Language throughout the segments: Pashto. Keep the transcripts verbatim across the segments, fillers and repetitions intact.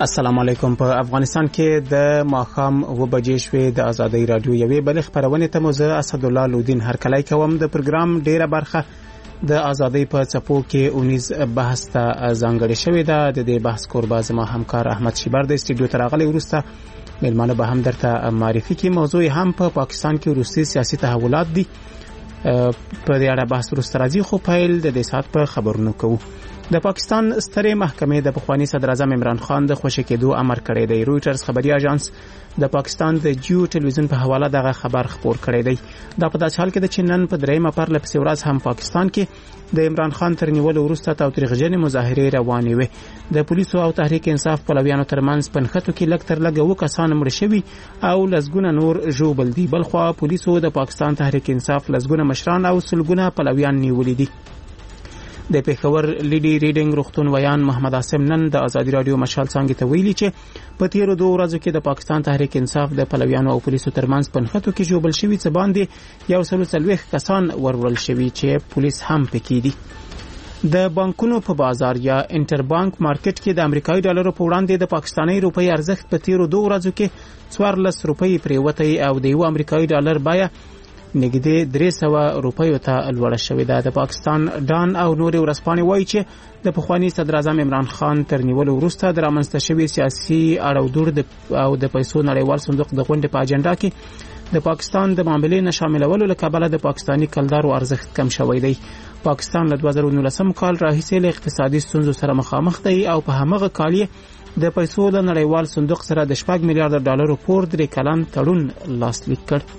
السلام علیکم. په افغانستان کې د ماښام و بجې شوې د ازادۍ رادیو یوې بل خبرونه ته مو زه اسدالله لودین هرکلی کوم. د پروګرام ډیره برخه د ازادۍ په څپو کې اونیز بحث ته ځانګړې شوې ده. د دې بحث کوربه زما همکار احمد شیبر د استودیو ته راغلی. وروسته میلمانه به هم درته معرفي کړي. موضوع هم په پا پاکستان کې وروستي سیاسي تحولات دي. په دې اړه بحث وروسته راځي، خو پیل د دې ساعت په خبرونو کوو. د پاکستان سترې محکمې د پخوانی صدر اعظم عمران خان د خوشی کېدو امر کړی دی. رویټرز خبري اژانس د پاکستان د جیو ټلویزیون په حواله دغه خبر خبر کړی دی. دا په داسې حال کې د چینن په دریمه پرله پسې ورځ هم پاکستان کې د عمران خان تر نیولو وروسته تاوتریخجنې مظاهرې روانې وې. د پولیسو او تحریک انصاف پلویانو ترمنځ پنځخطو کې لږ تر لږه اووه کسان مړه شوي او لسګونه نور ژوبل دي. بلخوا پولیسو د پاکستان تحریک انصاف لسګونه مشران او سلګونه پلویان نیولي دي. د پیښور لیډي ریډینګ روغتون ویان محمد عاصم نن د ازادي رادیو مشال څنګه ته ویلي چې په تیرو دوه ورځو کې د پاکستان تحریک انصاف د پلویانو او پولیسو ترمنځ پنځخطو کې جوړبل شوی څه باندې یو سل څلوېښت کسان ورول شوي چې پولیس هم پکې دي. د بانکونو په بازار یا انټر بانک مارکیټ کې د امریکایي ډالرو په وړاندې د پاکستاني روپۍ ارزښت په تیرو دوه ورځو کې څوارلس روپۍ پریوتی او د یو امریکایي ډالر بیه نږدې درې سوه روپیو ته لوړه شوې ده. د پاکستان ډان او نورې ورځپاڼې وایي چې د پخوانی صدر اعظم عمران خان تر نیولو وروسته د رامنځته شوي سیاسي اړودوړ او د پیسو نړیوال صندوق د غونډې په اجنډا کې د پاکستان د معاملې نه شاملولو له کبله د پاکستاني کلدارو ارزښت کم شوی دی. پاکستان له دوه زره نولسم کال راهیسې له اقتصادي ستونزو سره مخامخ دی او په همغه کال یې د پیسو د نړیوال صندوق سره د شپږ میلیارډ ډالرو پور درې کلن تړون لاسلیک کړ.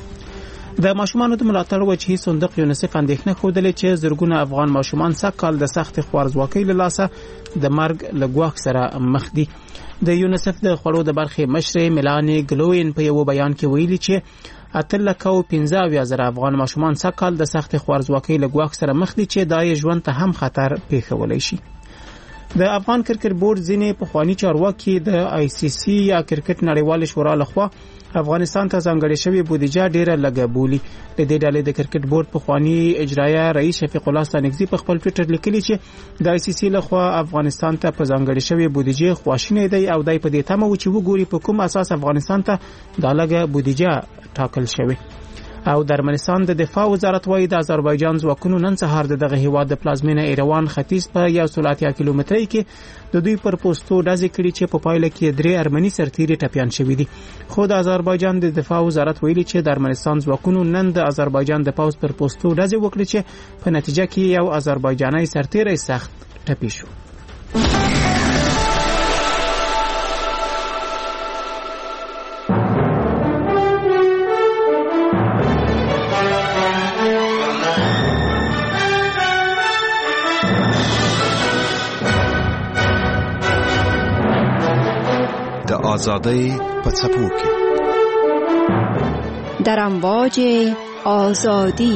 د ماشومانو د ملاتړ وجهي صندوق یونیسف اندېښنه ښودلې چې زرګونه افغان ماشومان سږ کال د سختې خوارځواکۍ له لاسه د مرګ له ګواښ سره مخ دي. د یونیسف د خوړو د برخې مشرې میلاني ګلوین په یو بیان کې ویلي چې اته لکه او پنځه اویا زره افغان ماشومان سږ کال د سختې خوارځواکۍ له ګواښ سره مخ دي چې دا یې ژوند ته هم خطر پیښولی شي. د افغان کرکټ بورډ ځینې پخواني چارواکي د آی سی سی یا کرکټ نړیوال شورا لخوا افغانستان ته ځانګړې شوې بودیجه ډیره لږه بولي. د دې ډلې د کرکټ بورډ پخوانی اجرایه رئیس شفیق الله ستانکزي په خپل ټویټر لیکلي چې د آی سی سی لخوا افغانستان ته په ځانګړې شوې بودیجه خواشینی دی او دای په دې تمه و چې وګوري په کوم اساس افغانستان ته دا لږه بودیجه ټاکل شوې. او د ارمنستان د دفاع وزارت وايي د آذربایجان ځواکونو نن سهار دغه هیواد د پلازمینه ایروان ختیځ په یو سل اتیا کیلومترۍ کې د دوی پر پوسټو ډزې کړي چې په پایله کې درې ارمني سرتیري ټپیان شوي دي. خو د آذربایجان د دفاع وزارت ویلي چې د ارمنستان ځواکونو نن د آذربایجان د پوځ پر پوسټو ډزې وکړي چې په نتیجه کې یو آذربایجاني سرتیری سخت ټپي شو. آزادی په څپو کې در امواج آزادی.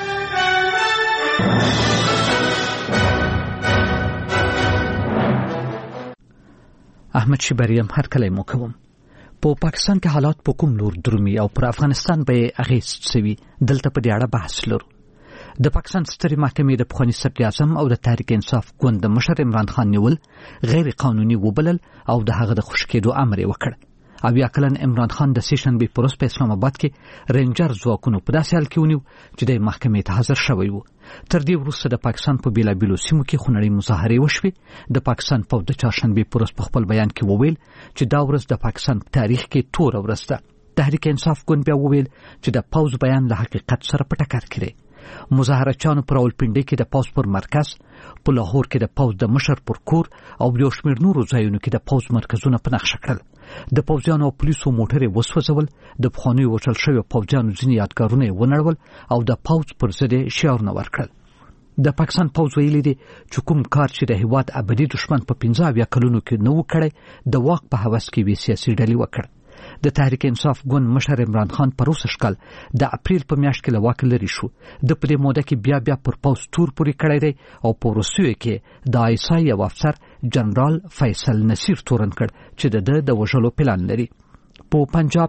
احمد شیبریم هرکلی مو کوم. په پاکستان کې حالات په کوم لور درومي او پر افغانستان به اغیز شوي دلته په دې اړه بحث لرو. د پاکستان سترې محکمې د پخواني صدر اعظم او د تحریک انصاف ګوند د مشر عمران خان نیول غیر قانوني وبلل او د هغه د خوشي کېدو امر یې وکړ. او یا کلن عمران خان د سیشنبې په ورځ په اسلام آباد کې رینجر ځواکونو په داسې حال کې ونیو چې د محکمې ته حاضر شوی و. تر دې وروسته د پاکستان په بیلابیلو سیمو کې خونړۍ مظاهرې وشوې. د پاکستان پوځ د چهارشنبې په ورځ په خپل بیان کې وویل چې دا ورځ د پاکستان په تاریخ کې توره ورځ ده. تحریک انصاف ګوند بیا وویل چې د پوځ بیان له حقیقت سره په ټکر کې دی. مظاهرچیانو پر راولپنډۍ کې د پوځ پر مرکز، په لاهور کې د پوځ د مشر پر کور او یو شمېر نورو ځایونو کې د پوځ مرکزونه په نښه کړل. د پوځیانو او پولیسو موټرې وسوځول، د پخوانیو وژل شویو پوځیانو ځینې یادګارونه یې ونړول او د پوځ پر ضد یې شعارونه ورکړل. د پاکستان پوځ ویلي دی چې کوم کار چې د هیواد ابدي دشمن په پنځه اویا کلونو کې نه و کړی د واک په هوس کې وی سیاسي ډلې وکړ. د تحریک انصاف ګوند مشر عمران خان په روسش کال د اپریل په میاشت کې له واک لري شو. د په دې موده کې بیا بیا پر پوځ تور پورې کړی دی او په روسیې کې د آی اس آی یو افسر جنرال فیصل نصیر تورن کړ چې د د وژلو پلان لري. په پنجاب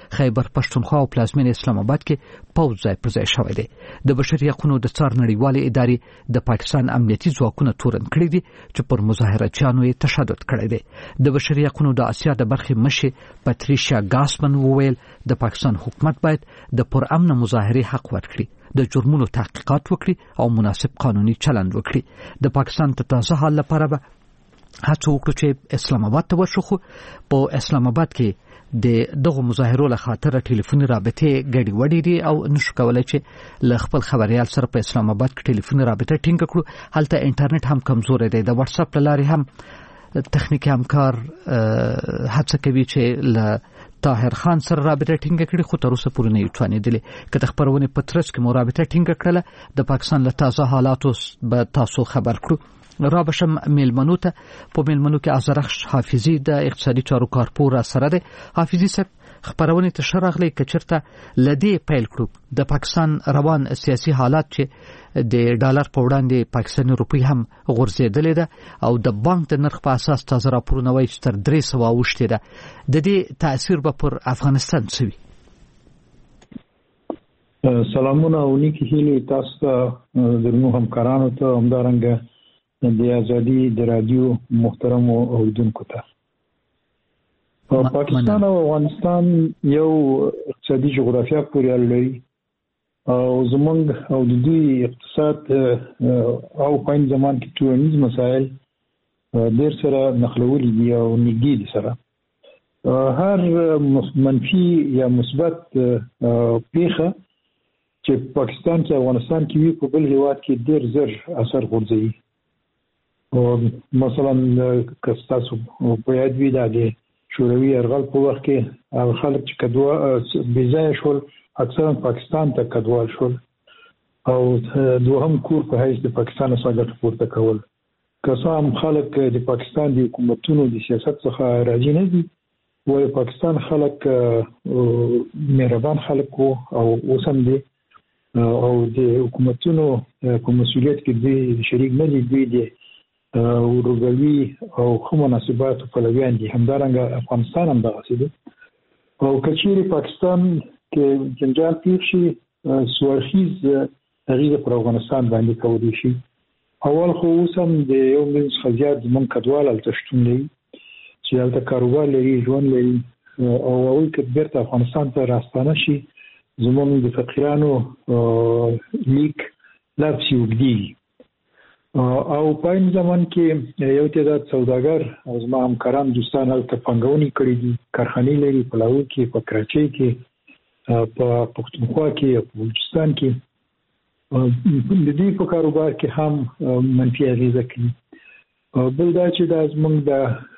خیبر پښتونخوا او پلازمینه اسلام آباد کې پوځ ځای پر ځای شوی دی. د بشري حقوقو د څار نړیوالې ادارې د پاکستان امنیتي ځواکونه تورن کړی دي چې پر مظاهرچیانو یې تشدد کړی دی. د بشري حقوقو د اسیا د برخې مشر پاتریشیا ګاسمن وویل د پاکستان حکومت باید د پرامن مظاهرې حق ورکړي، د جرمونو تحقیقات وکړي او مناسب قانوني چلند وکړي. د پاکستان د تازه حال لپاره به هڅه وکړو چې اسلام آباد ته ورشو. خو په اسلام آباد کې د دغه مظاهرو له خاطر ټلیفوني رابطې ګډې وډې دي او نشو کولای چې له خپل خبريال سره په اسلام آباد کې ټلیفوني رابطه ټینګ کړو. هلته انټرنیټ هم کمزورې دی. د واتس اپ لارې هم تخنیکی همکار هڅه کوي چې له طاهر خان سره رابطه ټینګ کړي، خو تر اوسه پورې نه یې توانېدلې. که د خبرونې په ترڅ کې مو رابطه ټینګ کړله، د پاکستان له تازه حالاتو به تاسو خبر کړو. را بشم میلمنو ته. په میلمنو کې ازرخش حافظي د اقتصادي چارو کارپور سره دی. حافظي صاحب خبرونه ته شرغلې کچرته لدی پیل کړو د پاکستان روان سیاسي حالات چې د ډالر په وړاندې پاکستاني روپی هم غورځېدلې ده او د بانک د نرخ په اساس تازه راپورونه وایي چې تر درې سوه اوښتې ده. د دې تاثیر به پر افغانستان څه وي؟ سلامونه او نیکی هیلې تاسو ته، درنو همکارانو ته، همدارنګه د ازادي د رادیو محترم اوریدونکو ته. پاکستان او افغانستان یو اقتصادي جغرافیه پورې اړه لري او زمونږ او د دوی اقتصاد او په این زمان کې ټولنیز مسایل ډېر سره نښلولي دي او نږدې دي سره. هر منفي یا مثبت پیښه چې پاکستان کې افغانستان کې وي په بل هیواد کې ډېر زر اثر غورځوي. مثلا که تاسو په یاد وي دا د شوروي یرغل په وخت کې خلک چې کډوال بې ځایه شول اکثرا پاکستان ته کډوال شول او دوهم کور په حیث د پاکستان څخه ګټه پورته کول. که څه هم خلک د پاکستان د حکومتونو د سیاست څخه راضي نه دي، وایي پاکستان خلک مهربان خلک وو او اوس هم دي او د حکومتونو په مسؤلیت کې دوی شریک نه دي. دوی د ورغوي او خو مناسبات پلویان دي. همدارنګه افغانستان هم دغسې دی. او کچېرې پاکستان کې جنجال پیښ شي، سوارخیز اغیزه پر افغانستان باندې کولی شي. اول خو اوس هم د یو میلیون څخه زیات زموږ کډوال هلته شتون لري چې هلته کاروبار لري، ژوند لري او هغوی که بیرته افغانستان ته راستانه شي زموږ د فقیرانو لیک لا پسې اوږدېږي. او په این زمان کې یو تعداد سوداګر او زما همکاران دوستان هلته پانګونې کړي دي، کارخانې لري په لاهور کې، په کراچۍ کې، په پښتونخوا کې او په بلوچستان کې. د دې په کاروبار کې هم منفي اغېزه کوي. بل دا چې دا زموږ د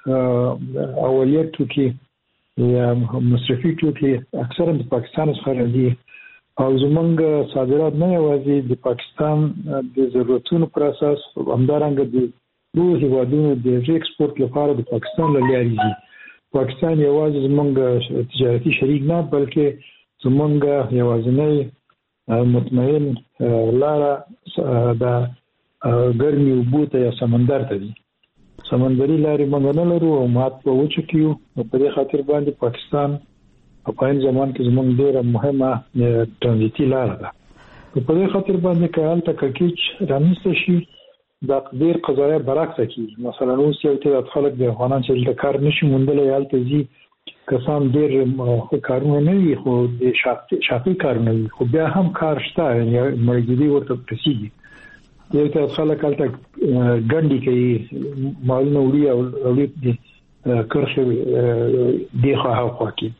اولیت توکي یا مصرفي توکي اکثرا د پاکستان څخه راځي او زمونږ صادرات نه یوازې د پاکستان د ضرورتونو پر اساس، همدارنګه د ټولو هیوادونو د ایکسپورت لپاره د پاکستان له لارې ځي. پاکستان یوازې زمونږ تجارتي شریک نه بلکې زمونږ یوازینی مطمئن لاره د ګرمې اوبو ته یا سمندر ته دي. سمندري لارې موږ نه لرو او مات په وچه کې یو. په دې خاطر باندې پاکستان په این زمان کې زموږ ډېره مهمه ترانزیتي لاره ده. په دې خاطر باندې که هلته کړکېچ رامنځته شي دا ډېر قضایا برعکسه کېږي. مثلا اوس یو تعداد خلک د افغانان چې دلته کار نشي موندلی هلته ځي، کسان ډېر ښه کارونه نه وي خو د شاقي کارونه وي خو بیا هم کار شته، یعنې مړګیدي ورته رسېږي. یو تعداد خلک هلته ګنډې کوي، مالونه وړي او وړي د کرښې دېخوا هاخوا کې.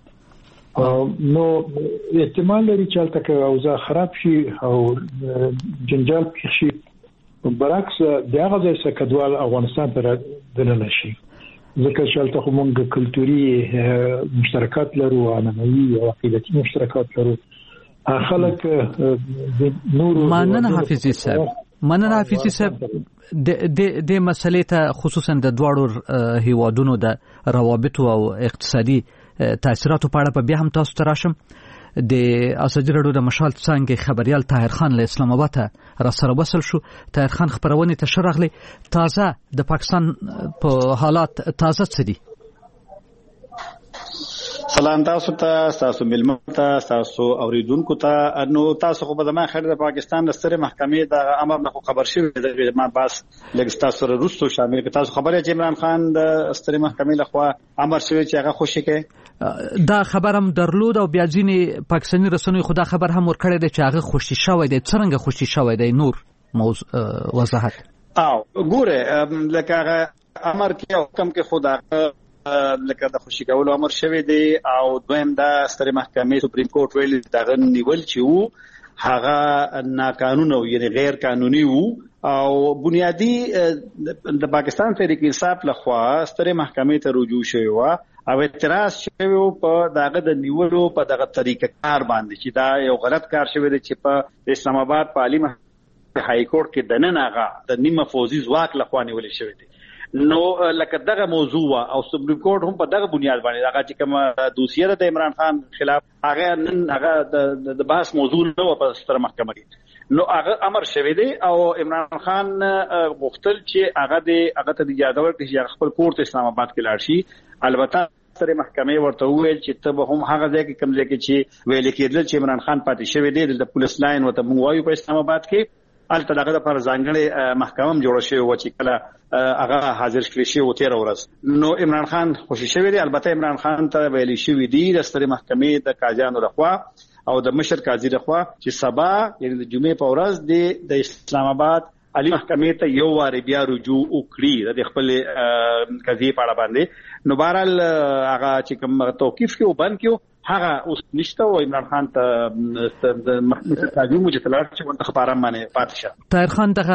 نو احتمال لري چې هلته که اوضاع خراب شي او جنجال پیښ شي، برعکس د هغه ځای څخه کډوال افغانستان ته دننه شي، ځکه چې هلته خو موږ کلتوري مشترکات لرو، عنعنوي او عقیدتي مشترکات لرو. خلک د نورو مننه حافظي صاحب مننه حافظي صاحب د د مسلې ته خصوصا د دواړو هیوادونو د روابطو او اقتصادي تاثیراتو په اړه په بیا هم تاسو ته راشم. د ازادي راډیو د مشال څنګه خبريال طاهر خان له اسلام آباد ته را سره وصل شو. طاهر خان خبرونه ته شرغلي تازه د پاکستان په حالات تازه څه دي؟ سلام تاسو ته، تاسو ملمن ته، تاسو اوریدونکو ته. نو تاسو خو په دمه خیر د پاکستان د ستر محکمې د امر نه خبر شوی د ما باس لګ تاسو سره روستو شامل په تاسو خبره چې عمران خان د ستر محکمې لخوا امر شوی چې هغه خوشی کې دا خبرم درلود او بیا ځینې پاکستاني رسنیو خدا خبر هم ورکړی دی چې هغه خوشی شوی دی. څنګه خوشی شوی دی؟ نور موضوع وضاحت. او ګوره لکه هغه امر کې حکم کې خدا لکه د خوشی کولو امر شوی دی او دویم دا ستر محکمې سپریم کورټ ویل دغه نیول چې وو هغه ناقانونه یعنی غیر قانوني وو او بنیادی د پاکستان تحریک انصاف لخوا ستر محکمې ته رجوع شوی و او اعتراض شوی په دغه د نیولو په دغه طریقه کار باندې چې دا یو غلط کار شوی دی چې په اسلام آباد په عالی های کورټ کې د نن هغه د نیمه فوزي ځواک لخوا نیول شوی دی. نو لکه دغه موضوع او سپریم کورټ هم په دغه بنیاد باندې هغه چې کوم دوسیه د عمران خان خلاف هغه نن هغه د بحث موضوع نه و په ستر محکمه کې. نو هغه امر شوی دی او عمران خان غوښتل چې هغه د هغه ته اجازه ورکړي چې خپل کورټ اسلام آباد کې لاړ شي. البته ستر محکمې ورته وویل چې ته به هم هغه ځای کې کوم ځای کې چې ویل کېدل چې عمران خان پاتې شوی دی د پولیس لاین وته موږ وایو په اسلام آباد کې الته دغه لپاره ځانګړې محکمه جوړه شوې و چې کله هغه حاضر کړی شي و تیر ورځ. نو عمران خان خوشی شوی دی. البته عمران خان ته ویلي شوی دی د ستر محکمې د قاضیانو لخوا او د مشر قاضي لخوا چې سبا یعنی د جمعې په ورځ د اسلام آباد عالی محکمې ته یو واری بیا رجوع وکړي د خپل قضیې په اړه باندې. نو بهرحال هغه چې کوم توقیف کې وبند کیو هغه اوس نشته او عمران خان ته د محکمې قاضي مجتلار چې ورته خبره مانه پاتې شه. طاهر خان دغه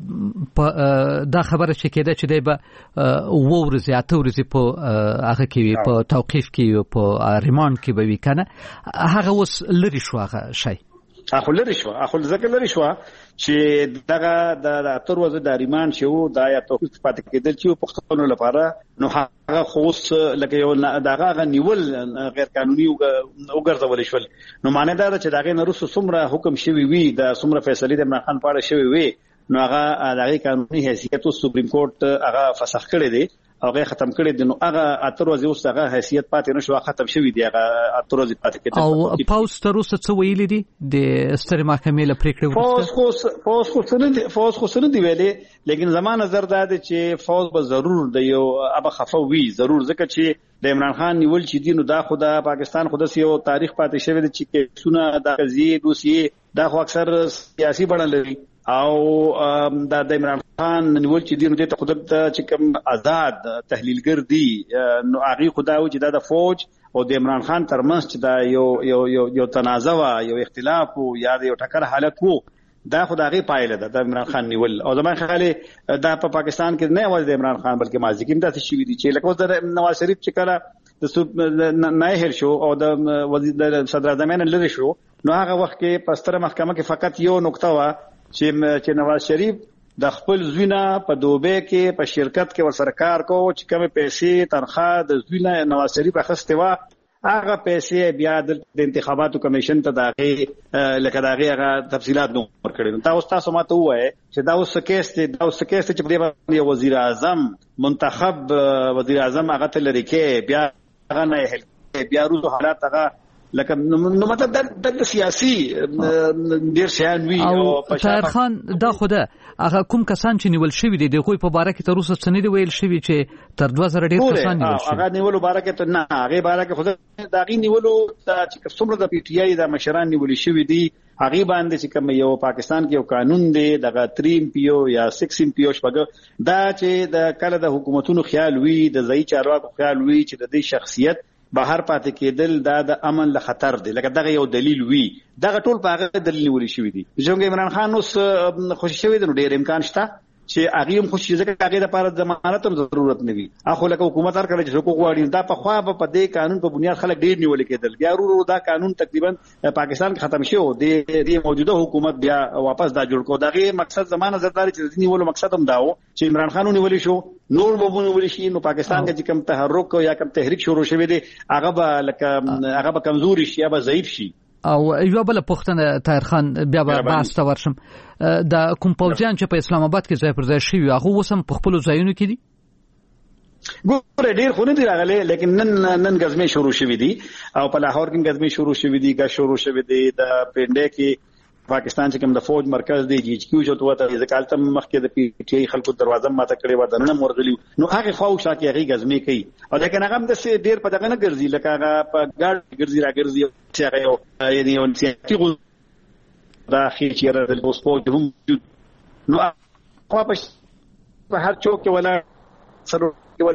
دا خبره چې کېده چې دی به اوه ورځې اته ورځې په هغه کې په توقیف کې په ریماند کې به وي کنه هغه اوس لري شو هغه شی اخو لري شو اخو ځکه لري شو چې دغه د اتر ورځې د ریماند شو دا یا توقیف پاتې کېدل چې پښتون لپاره نو هغه خوص لکه یو دغه نیول غیر قانوني وګرځول شول. نو معنی دا چې دغه نورسو څومره حکم شوی وي د څومره فیصله د عمران خان پاړه شوی وي نو هغه دغه قانوني حیثیت او سپریم کورټ هغه فسخ کړی دی هغه ختم کړی دی. نو هغه اتر ورځې اوس هغه حیثیت پاتې نشو ختم شوی دی هغه اتر ورځې پاتې کېدل. او پاوس تر اوسه څه ویلي دي د ستر محکمې له پریکړې وروسته؟ فوز خو فوز خو څه نه فوز خو څه نه دی ویلي لیکن زمانه نظر دا دی چې فوز به ضرور د یو ابه خفه وي ضرور ځکه چې د عمران خان نیول چې دي نو دا خو د پاکستان خو د یو تاریخ پاتې شوی دی چې کیسونه د قضیې دوسیه دا خو اکثر سیاسي بڼه لري او د عمران خان نیول چې دي نو د خودت چې کوم آزاد تحلیلګر دي نو هغه خدای چې دا د فوج او د عمران خان ترمنځ چې دا یو یو یو یو تنازع یو اختلاف او یا یو ټکر حالت وو دا خدای پایله ده د عمران خان نیول. او زموږ خیال دا په پاکستان کې نه یوازې د عمران خان بلکې ماضي کې هم داسې شوي دي چې لکه د نواز شریف چې کله د نایهر شو او د وزیر صدر اعظم لري شو نو هغه وخت کې په ستره محکمه کې فقط یو نقطه و چې چې نواز شریف د خپل زوینه په دوبه کې په شرکت کې ورسره کار کو چې کوم پیسې تنخواه د زوینه نواز شریف اخیسته و هغه پیسې بیا د انتخاباتو کمیشن ته داغه لکه داغه هغه تفصيلات نو ورکړي. نو تاسو تاسو ماته وایي چې دا اوس کیس دی دا اوس کیس چې په دې وزیر اعظم منتخب وزیر اعظم هغه ته لري کې بیا هغه نه هل بیا روزو حالات هغه لکه نو مطلب د سیاسي ډیر شان وی او طاهر خان دا خوده هغه کوم کسان چې نیول شوی دي د کوی په باره کې تر اوسه څه نه دی ویل شوی چې تر دوه زره ډیر کسان نیول شوی هغه نیولو باره کې ته نه هغه باره کې خو دا غي نیولو چې څومره د پی ټی آی د مشران نیول شوی دي هغه باندې چې کوم یو پاکستان کې یو قانون دی دغه تریم پیو یا سکس پیو شپږ دا چې د کله د حکومتونو خیال وی د ځای چارواکو خیال وی چې د دې شخصیت بهر پاتې کېدل دا د امن له خطر دی لکه دغه یو دلیل وی دغه ټول په هغه دلیل ولې شوی دی. څنګه عمران خان اوس خوشی شوی دی نو ډیر امکان شته چې هغه هم خوشی ځکه هغه لپاره ضمانت هم ضرورت نه وي اخو لکه حکومت هر کله چې حقوق غواړي دا په خوا په دې قانون په بنیاد خلک ډیر نیول کېدل بیا ورو دا قانون تقریبا پاکستان کې ختم شو دی د موجوده حکومت بیا واپس دا جوړ کو دغه مقصد زمانه زرداري چې نیولو مقصد هم داو چې عمران خان نیول شو نور به ونیول شي نو پاکستان کې کوم تحرک یا کوم تحریک شروع شوی دی هغه به لکه هغه به کمزوري شي یا به ضعیف شي. او یو بل پښتنه طاهر خان بیا به بحث ته ورشم د کوم پوځیان چې په اسلام آباد کې ځای پر ځای شوی هغه وسم په خپل ځایونو کې دي ګوره ډیر خو نه دی راغلی لیکن نن نن غزمه شروع شوې دي او په لاهور کې غزمه شروع شوې دي کا شروع شوې دي د پنده کې پاکستان چې کوم د فوج مرکز دی جی ایچ کیو جو ته ځکه تم مخکې د پی ټی آی خلکو دروازه ماته کړې و د نن مرغلی نو هغه فوج کې هغه غزمه کوي او دا کنه هم د سي ډیر په دغه نه ګرځي لکه هغه په ګاډ ګرځي را ګرځي چې هغه یعنی اون سي دا خیر د بوسپوج هم نو خو په هر چوک کې ولا سره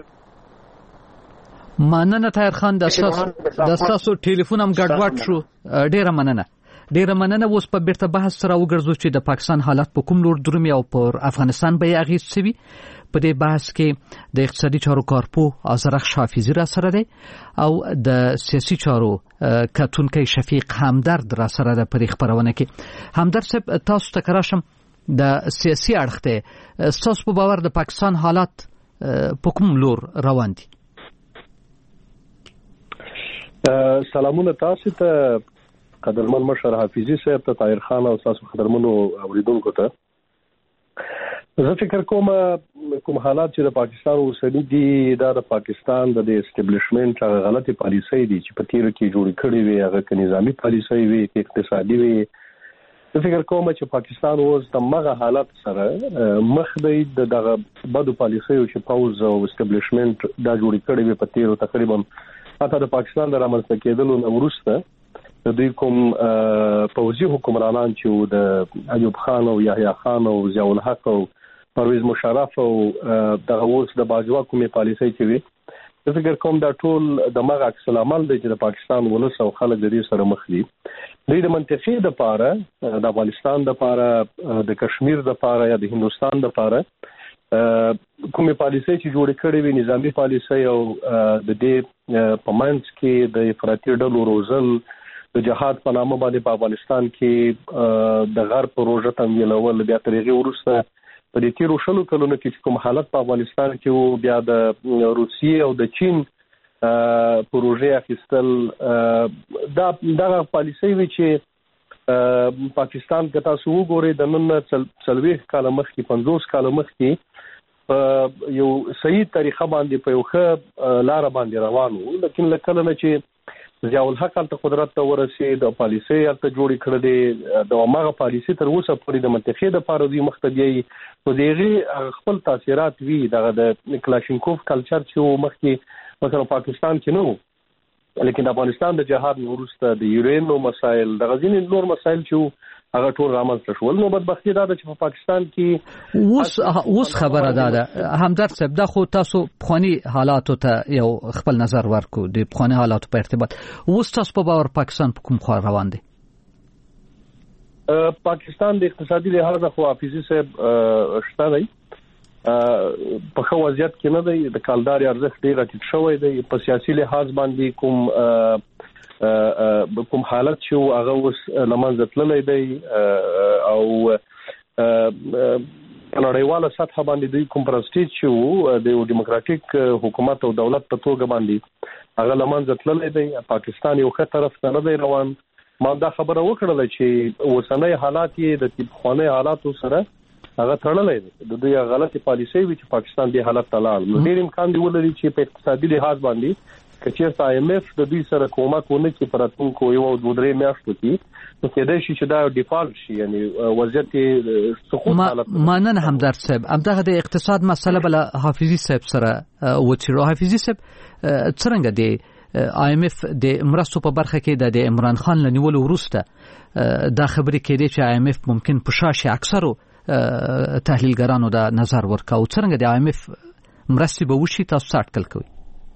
مننه طاهر خان د تاسو ټلیفون هم ګډوډ شو ډیره مننه ډیره مننه اوس په بیرته بحث سره وګرځو چې د پاکستان حالت په کوم لور درومي او پر افغانستان به یې اغیز شوي په دې بحث کې د اقتصادي چارو کارپو آزرخ حافظي را سره دی او د سیاسي چارو کتونکي شفیق همدرد را سره ده په خبرونه کې همدرد صاحب تاسو ته کراشم د سیاسي اړخ ته تاسو په باور د پاکستان حالت په کوم لور روان دي سلامونه تاسو ته قدرمن مشر حافظي صاحب ته طاهر خان او تاسو قدرمنو اوریدونکو ته زه فکر کوم کوم حالات چې د پاکستان اوسنی دي دا د پاکستان د اسټابلیشمنت هغه غلطي پالیسي دي چې په تیر کې جوړ کړي وي هغه ک نظامی پالیسي وي ک اقتصادي وي زه فکر کوم چې پاکستان اوس د مغه حالات سره مخ دی دغه بدو پالیسي او چې پاوز او اسټابلیشمنت دا جوړ کړي وي په تیر تقریبا حتی د پاکستان د رامنځته کېدلو نه وروسته د دوی کوم پوځي حکمرانان چې د ایوب خان او یحیی خان او ضیاء الحق او پرویز مشرف او دغه اوس د باجوا کومې پالیسي چې وي زه فکر کوم دا ټول د مغه عکس العمل دی چې د پاکستان ولس او خلک د دې سره مخ دي دوی د منطقې د پاره د افغانستان د پاره د کشمیر د پاره یا د هندستان د پاره کومې پالیسي چې جوړ کړي وي نظامی پالیسي او د دې پمنس کې د افراطي ډلو روزل د جهاد په نامه باندې په افغانستان کې د غرب پروژه تمویلول بیا ترغه ورسته په دې تیرو شلو کلونو کې کوم حالت په افغانستان کې وو بیا د روسیې او د چین پروژه اخیستل دا دغه پالیسي وی چې پاکستان کې تاسو وګورئ د نن څلويخ کال مخکې پنځوس کال مخکې یو صحیح طریقه باندې په یو ښه لار باندې روانو لکه لکه نه چې ضیاء الحق ته قدرت ته ورسید او پالیسي ته جوړ کړل دي د ماغه پالیسي تر اوسه پورې د منطقې د پاره مختبي په دغه خپل تاثیرات وی د کلاشینکوف کلچر چې مخکې مثلا پاکستان کې نو لیکن افغانستان د جهاد وروسته د یورینو مسایل د غزنی نور مسایل چې هغه ټول رامنځته شول نو بدبختی دا چې په پاکستان کې اوس اوس خبره ده همدرد صاحب دا خو تاسو خونی حالاتو ته یو خپل نظر ورکو د خونی حالاتو په ارتباط اوس تاسو په باور پاکستان په کوم خوا روان دي پاکستان د اقتصادي لحاظ خو حافظي صاحب شته دی په خو وضعیت کې نه دی د کالداري ارزښت ډیر ټیټ شوی دی په سیاسي لحاظ باندې کوم کوم حالت چې هغه اوس لمنځه تللی دی او په نړیواله سطح باندې دوی کوم پرستیج چې د دیموکراتیک حکومت او دولت په توګه باندې هغه لمنځه تللی دی پاکستان یو ښه طرف ته نه دی روان ما دا خبره وکړله چې اوسنۍ حالات یې د تبخانه حالاتو سره هغه تړلې ده د دوی غلطي پالیسي وی چې پاکستان دې حالت ته لاړ نو ډېر امکان دی ولري چې په اقتصادي لحاظ باندې کچېرته آی ایم ایف د دوی سره کومک ونه کې پراتونکو یو د درې میاشتو کې نو کېدای شي چې دا ډیفالت شي یعنی وضعیت سقوط حالت مانن همدرد صاحب همدغه د اقتصاد مسله بل حافظي صاحب سره و چې حافظي صاحب څنګه دی آی ایم ایف د مرستو په برخه کې د عمران خان لنیول وروسته دا خبرې کېدې چې آی ایم ایف ممکن پښاشي اکثرو تحلیلګرانو دا نظر ورکاو څنګه د آی ایم ایف مرستې به وشي تاسو اټکل کوئ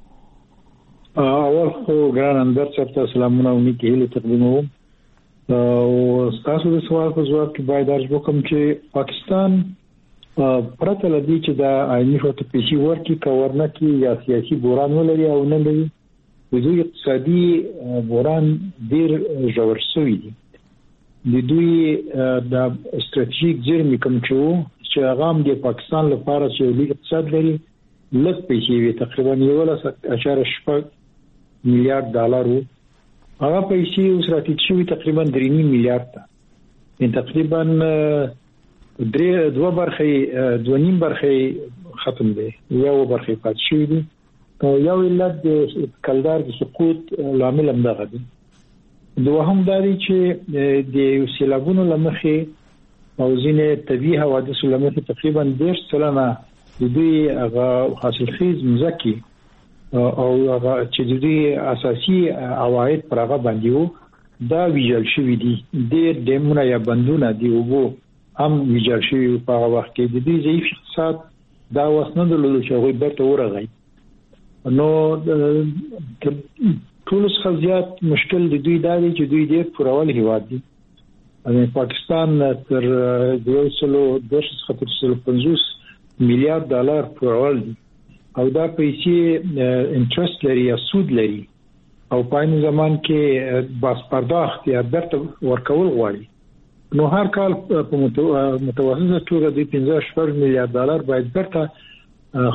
اول خو ګران اندر صاحب ته سلامونه او نیکی هیله تقدیموم او تاسو د سوال په ځواب کې باید درج وکم چې پاکستان پرته لدی چې دا آئینی فوت پیشي ورکی کورنه کې یا سیاسي بوران ولري او نه لري د دوی اقتصادي بوران ډیر ژور شوی دی د دوی د استراتیژیک ځرمې کوم چې هغه هم د پاکستان لپاره چې لږ اقتصاد لري لږ پیسې وي تقریبا یو لس اشاره شپږ میلیارډ ډالر وو هغه پیسې اوس راټیټ شوي تقریبا درې نیم میلیارډ ته ان تقریبا درې دوه برخې دوه نیم برخې ختم دي یو برخه پات شوی دي یو علت د کلدار د سقوط لامل هم دغه دي دوهم دا دی چې د سیلابونو لمخې او ځینې طبيعي حوادث لمخې تقریبا ډېر سلنه د دوی هغه حاصلخیز مزکی او هغه چې د دوی اساسي عواید پر هغه باندې وو دا ویجل شوی دي ډېر ډیمونه یا بندونه دی وو هم ویجل شوی په هغه وخت کې د دوی ضعیف اقتصاد دا وسنه د لولو چې هغه برته ورغی نو ټول څه زیات مشکل د دوی دا دی چې دوی ډېر پرول هیواد دي ان پاکستان تر یو سلو دوه سل پنځوس میلیارډ ډالر پرول دي او دا پیسې انټرست لري یا سود لري او په این زمان کې باس پرداخت یا برته ورکول غواړي نو هر کال په متوسطه توګه د پنځه شپږ میلیارډ ډالر باید برته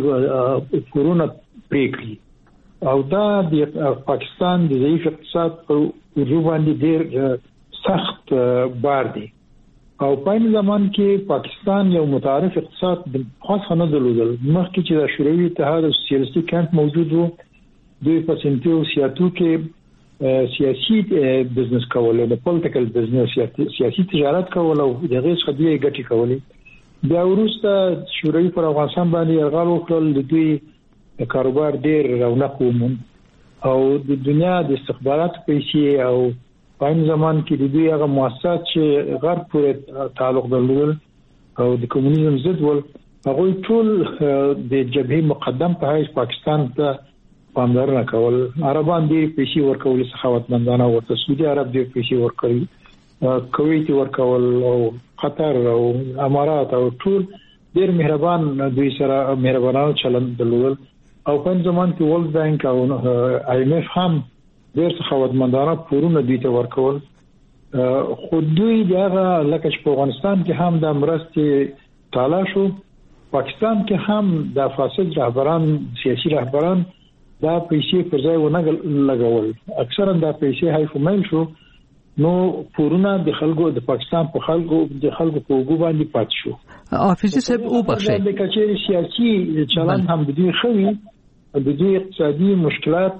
خپل کورونه پریکړي او دا د پاکستان د ضعیف اقتصاد په وجو باندې ډېر سخت بار دی او په این زمان کې پاکستان یو متعارف اقتصاد د خاصه نه درلودل مخکې چې د شوروي اتحاد او سیاسي کمپ موجود وو دوی په سنتو سیاسو کې سیاسي بزنس کول او پولیټیکل بزنس سیاسي تجارت کول او دغه څخه دوی ګټي کولې بیا وروسته شوروي پر افغانستان باندې یرغل وکړل د دوی کاروبار ډېر رونق وموند او د دنیا د استخبارات پیسې او په این زمان کې د دوی هغه مؤسسات چې غرب پورې تعلق درلودل او د کمونیزم ضد ول هغه ټول د جبهه مقدم په حیث پاکستان ته پاملرنه کول عربان دې پیسې ورکول سخاوتمندانه ورته سعودي عرب دې پیسې ورکړي کویت ورکول او قطر او امارات او ټول ډېر مهربان دوی سره مهربانانه چلند درلودل او په زمان کې ورلد بانک او آی ایم اف هم ډېر سخاوتمندانه پورونه دوی ته ورکول خو دوی دغه لکه چې په افغانستان کې هم د مرستې تعالی شو پاکستان کې هم د فاسد رهبران سیاسي رهبران دا پیسې پر ځای ونه لګول اکثرا دا پیسې حیف مل شو نو پورونه د خلکو د پاکستان په خلکو د خلکو په وګو باندې پات شو حافظ صاحب او بخښي د کچېری سیاسي چلن هم د دوی خوي د دوی اقتصادي مشکلات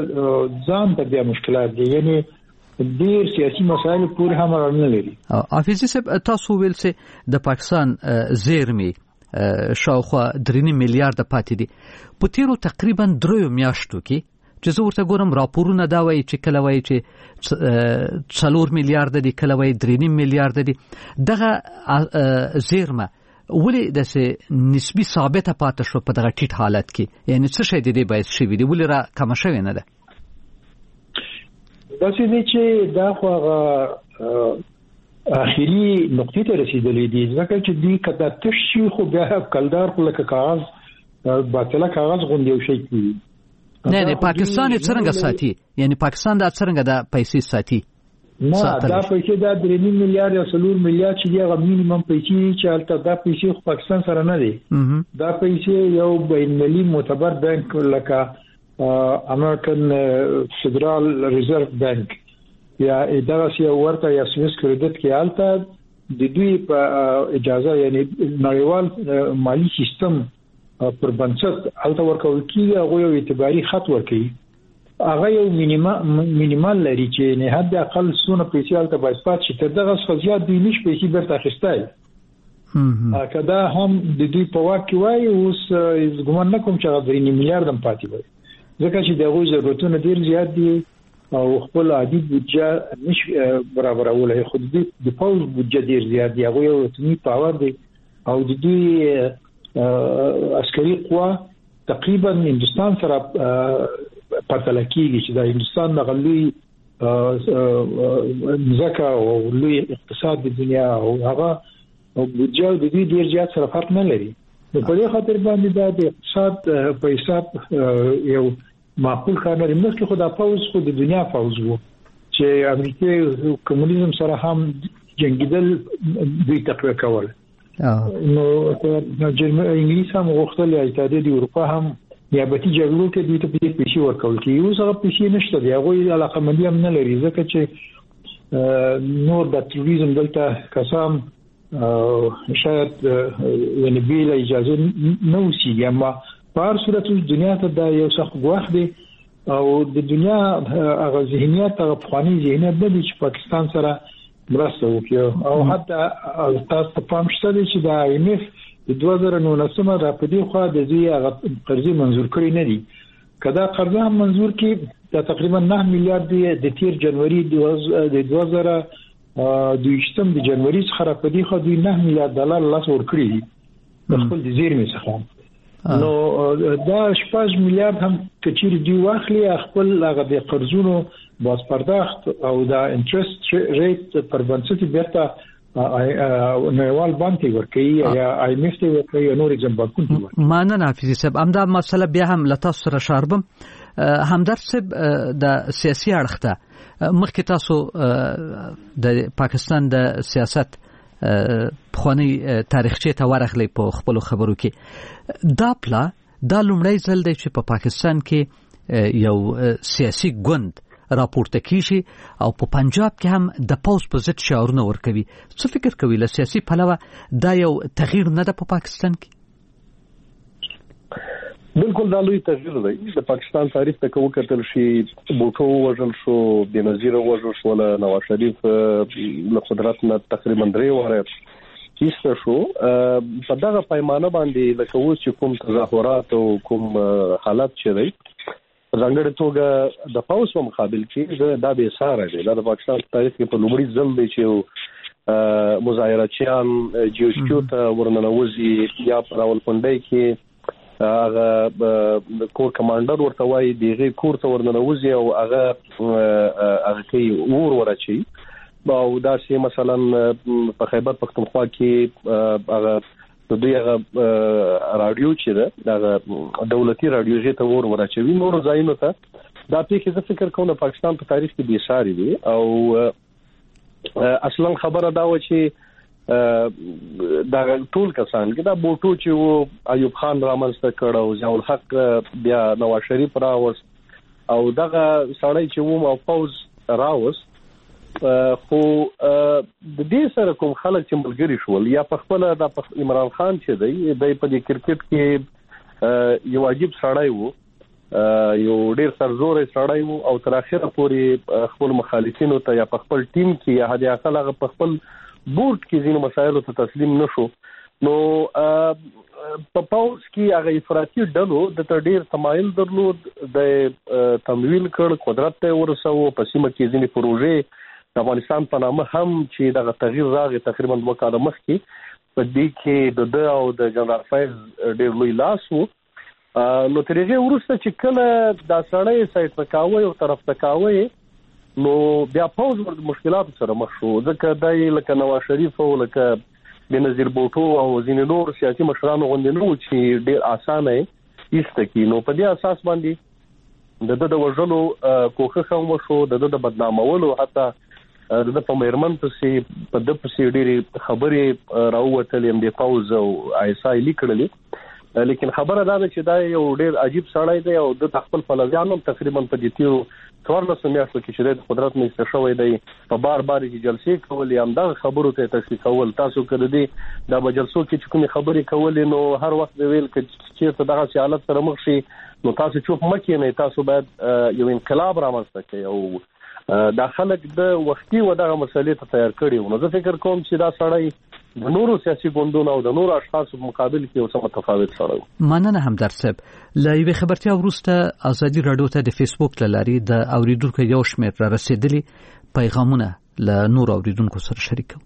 ځان ته بیا مشکلات دي یعنی ډیر سیاسي مسایل پورې هم راغلي لري حافظ صاحب تاسو ویل چې د پاکستان زیرمي شاوخوا درې میلیارډ پاتې دي په تیرو تقریبا درې میاشتو کې چې زه ورته ګورم راپورونه دا وایي چې کله وایي چې څلور میلیارډ دي کله وایي درې میلیارډ دي دغه زیرمه ولې د نسبی ثابته پاتې شو په دغه ټیټ حالت کې یعنی څه شي د دې باعث شوی دی ولې را کم شوی نه ده دا چې دا خو اخیری نقطې ته رسیدلې دي ځکه چې دوی کدا تشي خو بیا کلدار لکه کاغذ باطله کاغذ غونډیو شي کوي نه نه پاکستان څنګه ساتي یعنی پاکستان دا څنګه د پیسې ساتي نه دا پیسې دا درې میلیارډ یا څلور میلیارډ چې هغه مینیمم پیسې چې البته دا پیسې خو پاکستان سره نه دي دا پیسې یو بین المللي معتبر بانک لکه امریکن فدرال ریزرو بانک یا اداره سی ورته یا سویس کریډټ کې البته د دوی په اجازه یعنی نړیوال مالی سیستم پر بنسټ البته ورکول کیږي هغه یو اعتباري خط ورکوي هغه یو مینیمال لري چې نه حد اقل سونه پیسې البته باید پات شي تر دغه څخه زیات دوی نش پیسې برته اخیستای کدا هم د دوی په واکه وای اوس ګومان نکوم چې درې میلیارډ هم پاتې وي ځکه چې دغه ضرورتونه ډیر زیات دي او خپل عادي بودجه نش برابرول خو د پاوز بودجه ډیر زیات دی هغه یو اتمی پاور دی او د دوی عسکري قوا تقریبا هندستان سره پرتله کیږي چې د هندستان د غلوی ځکه او لوی اقتصاد د دنیا او هغه بودجه د دې ډیر زیات سره فرق نه لري نو په دې خاطر باندې د اقتصاد په حساب یو معقول کار لري مخکې خو د پاوز خو د دنیا پاوز وو چې امریکای کمونیزم سره هم جنگیدل دوی تقویه کول نو جرمني انګلیس هم غوښتل اتحادیه د اروپا هم نیابتي جګړو کې دوی ته پیسې ورکول کیږي اوس هغه پیسې نشته دی هغه علاقمندي هم نه لري ځکه چې نور د تروریزم دلته قسم شاید یعنی بیل اجازه نه وسی اما په هر صورت دنیا ته دا یو څه غوښ دی او د دنیا هغه ذهنیت هغه افغاني ذهنیت د پاکستان سره مرسته وکړي او حتی تاسو ته پام شته چې د آی ایم اف د دوه زره نولسم را په دې خوا د دې هغه قرضې منزور کړی نه دي کدا قرضه منزور کې د تقریبا نه میلیارډ دی د تیر جنوري د دوه زره دویشتم د جنوري څخه په دې خوا دوی نه میلیارډ ډالر لاس ورکړي دي د خپل د زیرمې څخه نو دا شپږ میلیارډ هم کچیر دی واخلي خپل هغه د قرضونو باز پرداخت او دا انټرست ریټ پر بنسټ بیرته نړیوال بانک ورکوي یا آی ایم اف ته ورکوي نور ایگزامپل کوي مانه حافظي صاحب امدا مسله بیا هم لتا سره شاربم همدرد صاحب د سیاسي اړخ ته مخکې تاسو د پاکستان د سیاست پخوانی تاریخچه ته ورغلی په خپل خبرو کې دا پلا دا لومړی ځل دی چې په پاکستان کې یو سیاسي ګوند راپورته کیږي او په پنجاب کې هم د پوز په ضد شعارونه ورکوي څه فکر کوي له سیاسي پلوه دا یو تغییر نه ده په پاکستان کې بالکل دا لوی تغییر دی د پاکستان تاریخ ته کوم کتل شي بوټو وژل شو بنظیر وژل شو له نواز شریف له قدرت نه تقریبا درې واره کیسه شو په دغه پیمانه باندې لکه اوس چې کوم تظاهرات او کوم حالات چې دی څنګه توګه د پاوس په مقابل کې دا به ساره دی د پاکستان تاریخ کې په لومړي ځل دی چې مظاهراتچیان جیوشکو ته ورننوزي یا په راولپنډۍ کې هغه کور کمانډر ورته وایي دغه کور ته ورننوزي او هغه هغه کې ور ورچی او دا چې مثلا په خیبر پختونخوا کې هغه د دوی هغه رادیو چې ده هغه دولتي رادیو چې ته ور ورچوي نور ځایونو ته دا په کې فکر کوم پاکستان په تاریخ کې به ساري دي او اصلا خبره دا و چې دا ټول کسان کې دا بوټو چې وو ایوب خان رامنځته کړ او ضیاء الحق بیا نواز شریف راوست او دغه سړی چې وو او فوز راوست خو د دې سره کوم خلک چې ملګری شول یا په خپل د عمران خان چې دی د په کرکټ کې یو عجیب سړی وو یو ډیر سرزوري سړی وو او تر اخره پورې خپل مخالفینو ته یا په خپل ټیم کې یا هدي اخلاق په خپل بورډ کې ځینو مسایلو ته تسلیم نشو نو په پاوس کې هغه افراطي ډلو د تډیر تمایل درلود د تمویل کړ قدرت ته ورسو په سیمه کې ځینې پروژې د افغانستان په نامه هم چې دغه تغییر راغی تقریبا دوه کاله مخکې په دې کې د د او د جنرال فایز ډیر لوی لاس وو نو ترغه ورسته چې کله دا سړی سایت پکاوي او طرف تکاوي نو بیا پوز ورته مشکلات سره مخ شو ځکه دای لکه نواز شریف او لکه بنظیر بوټو او ځینې نور سیاسي مشرانو غونډې نو چې ډیر اسانه ایسته کی نو په دې اساس باندې د د وژلو کوخه هم شو د د بدنامولو حتی د په مېرمن پسې په د پسې ډېری خبرې راووتلې هم د پاوز او ایسای لیکلې لیکن خبره دا ده چې دا یو ډیر عجیب سړی دی او د خپل فلزیانو تقریبا په دې تیرو څوارلس میاشتو کې چې د قدرت نه شوی دی په بار بار چې جلسې کولې هم دا خبرو ته تشریح کول تاسو کړی دی دا په جلسو کې چې کومې خبرې کولې نو هر وخت ویل چې ته دغه حالت سره مخ شي نو تاسو چوپ مکه نه تاسو باید یو انقلاب رامنځته کړئ او دا خلک د وختي و دغه مسلې ته تیار کړي نو زه فکر کوم چې دا سړی د نورو سیاسي ګوندونو او د نورو اشخاصو په مقابل کې یو څه متفاوت سره مننه همدرد صاحب له یوې خبرتیا وروسته ازادي رادیو ته د فیسبوک لاري د اوریدونکو یو شمېر را رسیدلی پیغامونه له نور اوریدونکو سره شریکو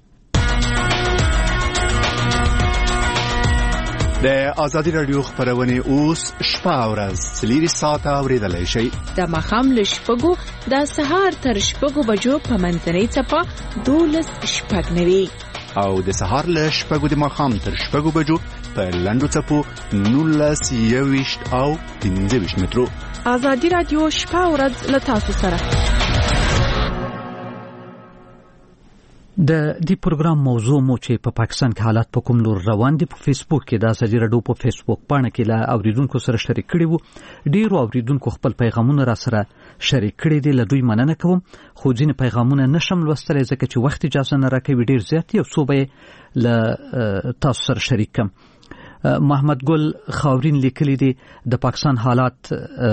د ازادي رادیو خبرونه اوس شپه او ورځ سلیری ساعت اوریدلای شي د مخام له شپږو د سهار تر شپږو بجو په منځنۍ چپه دولس شپږ نوي او د سهار له شپږو د مخام تر شپږو بجو په لندو چپو نولس یويشت او پنځه ویشت مترو ازادي رادیو شپه او ورځ له تاسو سره د دې پروګرام موضوع مو چې په پاکستان کې حالات په کوم لور روان دي په فیسبوک کې د ازادي رادیو په فیسبوک باندې کې لا اوریدونکو سره شریک کړي وو. ډیرو اوریدونکو خپل پیغامونه را سره شریک کړي دي. له دوی مننه کوم، خو ځینې پیغامونه نشم لوستلی ځکه چې وخت اجازه نه راکوي، ډیر زیات یو څو به له تاسو سره شریک کم. محمد ګل خاورین لیکلي دي د پاکستان حالات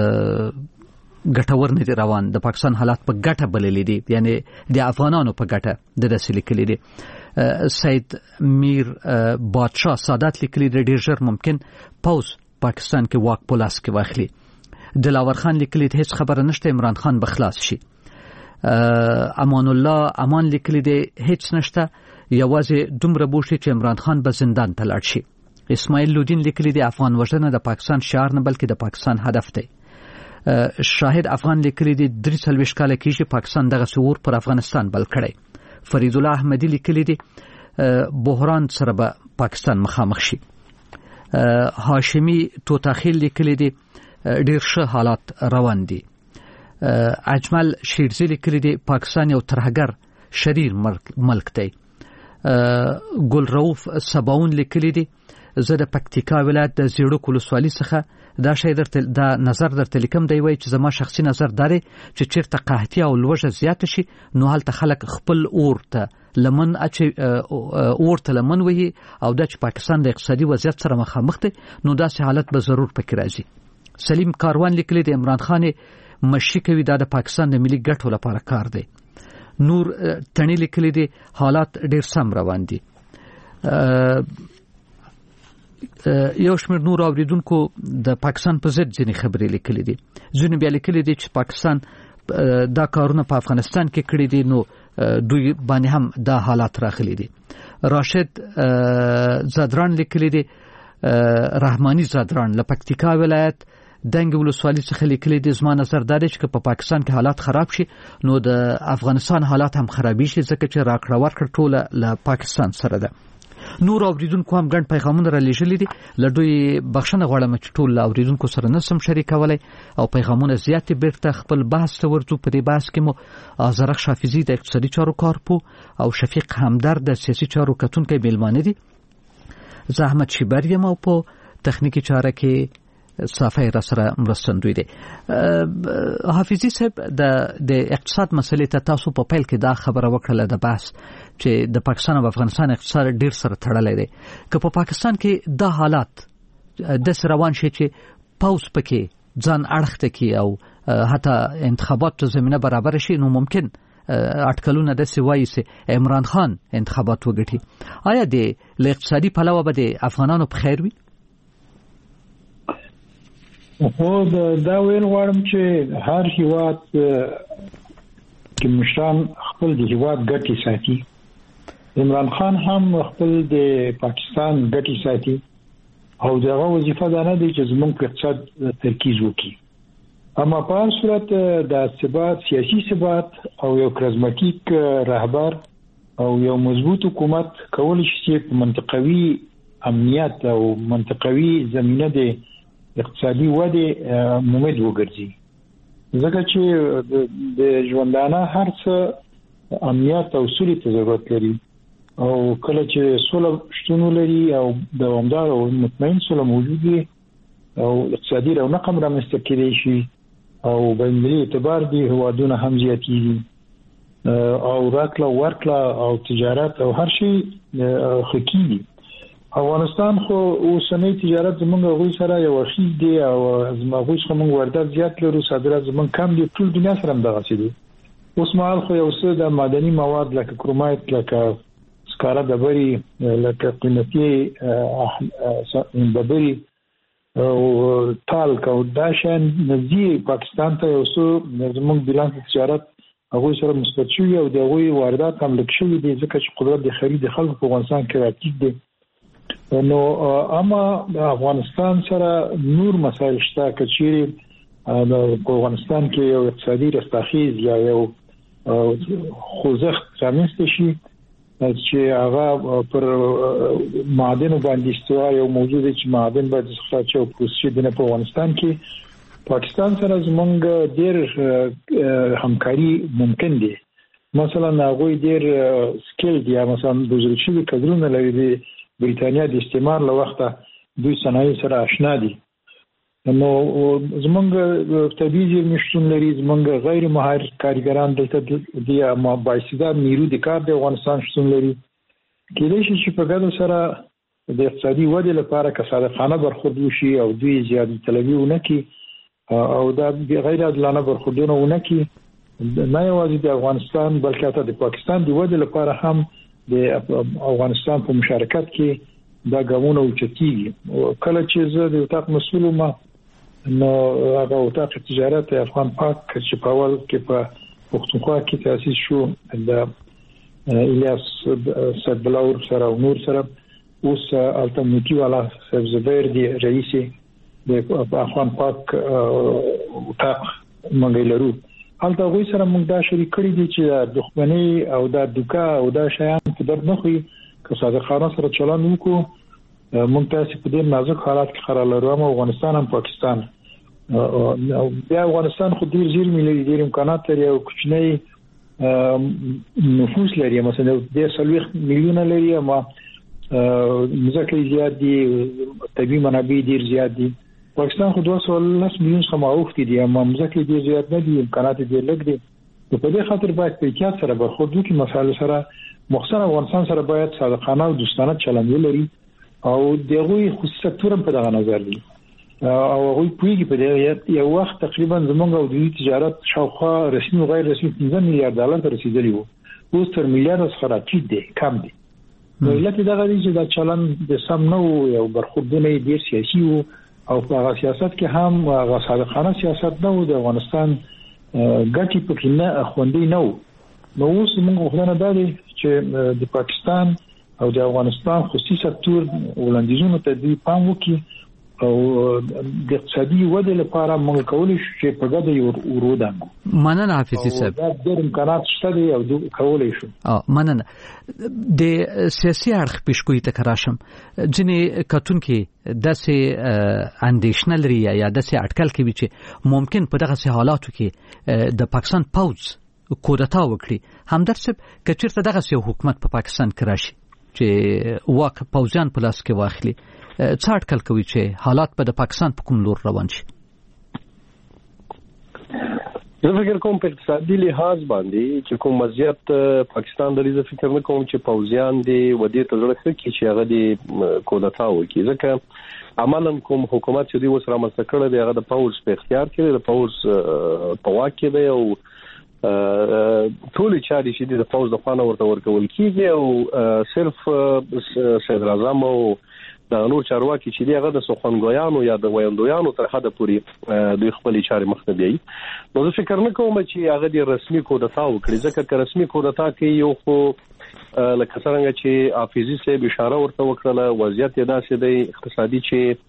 ګټور نه دي روان، د پاکستان حالات په ګټه بللي دي، یعنی د افغانانو په ګټه د داسې لیکلي دي. سید میر بادشاه سادات لیکلي دي ډیر ژر ممکن پوز پاکستان کې واک په لاس کې واخلي. دلاور خان لیکلي دي هیڅ خبره نشته، عمران خان به خلاص شي. امان الله امان لیکلي دي هیڅ نشته، یوازې دومره بوشي چې عمران خان به زندان ته لاړ شي. اسماعیل لودین لیکلي دي افغان وژنه د پاکستان شعار نه بلکې د پاکستان هدف دی. شاهد افغان لیکلي دي درې څلوېښت کاله کېږي پاکستان دغه سور پر افغانستان بل کړی. فرید الله احمدي لیکلي دي بحران سره به پاکستان مخامخ شي. هاشمي توتاخیل لیکلي دي ډیر ښه حالات روان دي. اجمل شیرزي لیکلي دي پاکستان یو ترهګر شریر ملک دی. ګل رؤف سباون لیکلي دي زه د پکتیکا ولایت د زیړوک ولسوالۍ څخه دا شی درته دا نظر درته لیکم دی، وایي چې زما شخصي نظر داري چې چیرته قحطي او لوږه زیاته شي نو هلته خلک خپل اور ته لمن اچي اور ته لمن وهي او دا چې پاکستان د اقتصادي وضعیت سره مخامخ دی نو داسې حالت به ضرور پکې راځي. سلیم کاروان لیکلی دی عمران خان مشي کوي دا د پاکستان د ملي ګټو لپاره کار دی. نور تڼي لیکلی دی حالات ډیر سم روان دي. یو شمېر نور اوریدونکو د پاکستان په ضد ځینې خبرې لیکلي دي. ځینې بیا لیکلي دي چې پاکستان دا کارونه په افغانستان کې کړي دي نو دوی باندې هم دا حالات راغلي دي. راشد زادران لیکلي دي رحماني زادران له پکتیکا ولایت دنګ ولسوالۍ څخه لیکلي دي زما نظر دا دی چې په پاکستان کې حالات خراب شي نو د افغانستان حالات هم خرابي شي ځکه چې راکړه ورکړه ټوله له پاکستان سره ده. نور اوریدونکو هم ګڼ پیغامونه را لېږلي دي، له دوی بخښنه غواړم چې ټول اوریدونکو سره نسم شریکولی او پیغامونه زیات بیرته خپل بحث ته ورځو. په دې بحث کې مو آزرخ حافظي د اقتصادي چارو کارپو او شفیق همدرد د سیاسي چارو کتونکی میلمانه دي. زه احمد شیبر یم او په تخنیکي چاره کې صافی را سره مرستندوی دی. حافظي صاحب د اقتصاد مسلې ته تاسو په پیل کې دا خبره وکړله د بحث چې د پاکستان او افغانستان اقتصاد ډیر سره تړلی دی. که په پاکستان کې دا حالات داسې روان شي چې پوز پکې ځان اړخ ته کړي او حتی انتخاباتو زمینه برابر شي نو ممکن اټکلونه داسې وایي چې عمران خان انتخابات وګټي. آیا د له اقتصادي پلوه به د افغانانو په خیر وي؟ خو دا ویل غواړم چې هر هیواد کې مشران خپل د هیواد ګټې ساتي. عمران خان هم خپل د پاکستان ګټې ساتي او دغه وظیفه ده نه دی چې زموږ په اقتصاد ترکیز وکړي. اما په هر صورت د ثبات سیاسي ثبات او یو کرزماتیک رهبر او یو مضبوط حکومت کول شي په منطقوي امنیت او منطقوي زمینه د اقتصادي وده مومد وګرځي. ځکه چې د ژوندانه هر څه امنیت او سولې ته ضرورت لري او کله چې سوله شتون لري او دوامدار او مطمئن سوله موجود وي او اقتصادي رونق هم رامنځته کېدای شي او بین المللي اعتبار دي هوادونه هم زیاتېږي او راکړه ورکړه او تجارت او هر شي ښه کېږي. افغانستان خو اوسنۍ تجارت زمونږ غوي سره یو اخیز دی او زموږ څخه موږ واردات زیات لرو، صادرات زمونږ کم دي، ټول دنیا سره هم دغه څه دي. اوس مهال خو یو څه د معدني مواد لکه کرومایت لکه سکاره ډبرې لکه قیمتي ډبرې او تالک او دا شان نږدې پاکستان ته یو څه زمونږ بیلانس تجارت هغوی سره مثبت شوي او د هغوی واردات هم لږ شوي دي ځکه چې قدرت د خرید خلکو په افغانستان کې راټیټ دی. نو اما د افغانستان سره نور مسایل شته که چیرې په افغانستان کې یو اقتصادي رستاخیز یا یو خوځښت رامنځته شي چې هغه پر معادن باندې استوا یو موضوع دی چې معادن باید استخراج شي او پروسس شي د په افغانستان کې پاکستان سره زمونږ ډېر همکاري ممکن دی مثلا هغه ډیر سکیل دی مثلا د وزرشي کډرونه لري د بریټانیا د استعمار له وخته دوی صنایع سره آشنا دي نو زمونږ طبيعي زیرمشتون لري زمونږ غیر مهار کارګران دلته دی ما بایسیدا نیرو د کار د افغانستان شتون لري کله چې په ګډه سره د اقتصادي ودې لپاره کسادخانه برخورد وشي او دوی زیاتې طلبي ونکي او دا غیر عادلانه برخوردونه ونکي نه یوازې د افغانستان بلکې حتی د پاکستان د ودې لپاره هم د افغانستان په مشارکت کې دا ګامونه اوچتيږي کله چې زه د وطاق مسؤل ما نو هغه وطاق تجارت افغان پاک چې په اول کې په پښتونخوا کې تاسیس شو د الیاس صدبلاور سره او نور سره اوس الټرنیټیو والا سبزبر دی رئیس د افغان پاک وطاق منګلرو حالته غوي سره موږ دا شریک کړی دي چې دښمنی او دا دوکا او دا شیان په در نه خو که صادقانه سره چلان وکړو موږ تاسو په دې نازک حالات کې قرار لرو او افغانستان هم پاکستان او بیا افغانستان خو ډیر ډیر ملي ډیر امکانات لري او کوچنی نفوس لري مثلا د سلوخ میلیونه لري اما مزکه زیات دي طبي منابع ډیر زیات دي پاکستان خو دوه سوه لس میلیون سماوختي دي اما مزکه ډیر زیات نه دي امکانات ډیر لږ دي په دې خاطر باید په احتیاط سره برخورد وکړو مسایل سره مخصوصا افغانستان سره باید صادقانه او دوستانه چلند ولري او دغه خصوصیت تورم په دغه نظر دي او هغه پویږي په دې یو وخت تقریبا زمونږ او د تجارت شاوخوا رسمي او غیر رسمي پنځه میلیارډ ډالر ته رسیدلی وو اوس تر میلیارډ څخه راټیټ دي کم دي نو لکه دغه چې دا چلند د سم نو یو برخوردونه ډیر سیاسي وو او په سیاست کې هم هغه صادقانه سیاست نه و د افغانستان ګټي پکې نه خوندې نه نو اوس موږ خلانه دالي چې د پاکستان او د افغانستان خصوصي سکتور وړاندیزونو ته دی پام وکړي او د اقتصادي ودې لپاره موږ کولای شو چې په ګډه یو ورودان مننه حافظي صاحب دا د امکانات شته دی او کولای شو اه مننه د سیاسي اړخ پیشګوئی ته کراشم ځنې کتون کې داسې اندیشنه لري یا داسې اټکل کوي چې ممکن په دغه حالاتو کې د پاکستان پوز کودتا وکړي همدرد صاحب کچیرته دغه سیاسي حکومت په پاکستان کې راشي چې واک پوزیان په لاس کې واخلي څه اټکل کوي چې حالات په د پاکستان په کوم لور روان شي زه فکر کوم په اقتصادي لحاظ باندې چې کوم وضعیت پاکستان د ریزه فکر نه کوم چې پوزیان دی ودی ته ضرورت کې چې هغه دی کودتا وکړي ځکه عملاً کوم حکومت چې دی وسره مسکړه دی هغه د پوز په اختیار کې دی د پوز په واک کې دی او ټول چاري چې د پوز د خانه ورته ورکول کیږي او صرف صدر اعظم او د نور چارواکي چې دی هغه د سخنګویانو یا د ویندویانو تر حد پورې د خپل چاري مخته دی نو زه فکر نه کوم چې هغه د رسمي کودتا وکړي ځکه چې رسمي کودتا کې یو خو لکه څنګه چې حافظي صاحب اشاره ورته وکړه وضعیت یې داسې دی اقتصادي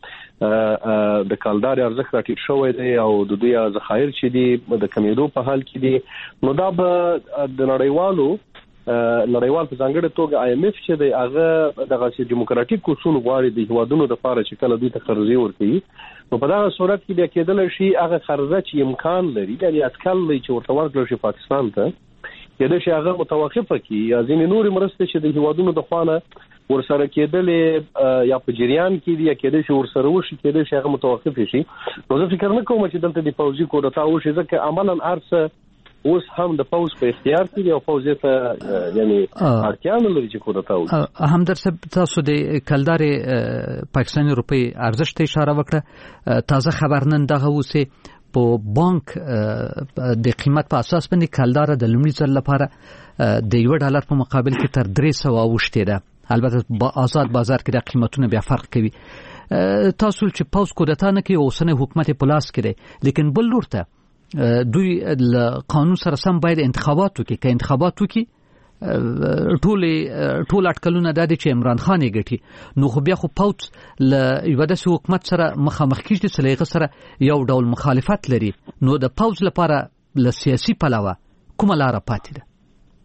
چې د کالدار ارزښت راټیټ شوی دی او د دوی ذخایر چې دی د کمیدو په حال کې دي نو دا به د نړیوالو نړیوال په ځانګړي توګه آی ایم ایف چې دی هغه دغه دیموکراتیک اصول غواړي د هیوادونو لپاره چې کله دوی ته قرضې ورکړي نو په دغه صورت کې بیا کېدل شي هغه قرضه چې امکان لري یعنی اټکل لري چې ورته ورکړل شي پاکستان ته کېدل شي هغه متوقفه کړي یا ځینې نور مرستې چې د هیوادونو د خوانه ورسره کېدل یا په جریان کې دی یا کېدل شي ورسره وشي کېدل شي هغه متوقف شي نو زه فکر نه کوم چې دلته د پوزي کودتا وشي ځکه عملاً ارسه اوس هم د پوز په اختیار کې دی او پوز ته یعنی اړتیا نه لري چې کودتا وکړي همدرد صاحب تاسو د کلدار پاکستاني روپی ارزښت ته اشاره وکړه تازه خبر نن دغه وسه په بانک د قیمت په اساس باندې کلدار د لومړي ځل لپاره د یو ډالر په مقابل کې تر درې سوه اوښتې ده البته په آزاد بازار کې د قیمتونو بیا فرق کوي تاسو چې پوز کودتا نه کوي اوسنی حکومت په لاس کې دی لیکن بل لور ته دوی قانون سره سم باید انتخابات وکړي که انتخابات وکړي ټول ټول اټکلونه د دې چې عمران خان یې ګټي نو خو بیا خو پوت ل یو داسې حکومت سره مخامخ کیږي چې لغه سره یو ډول مخالفت لري نو د پوز لپاره ل سیاسي پلاوه کومه لار پاتې ده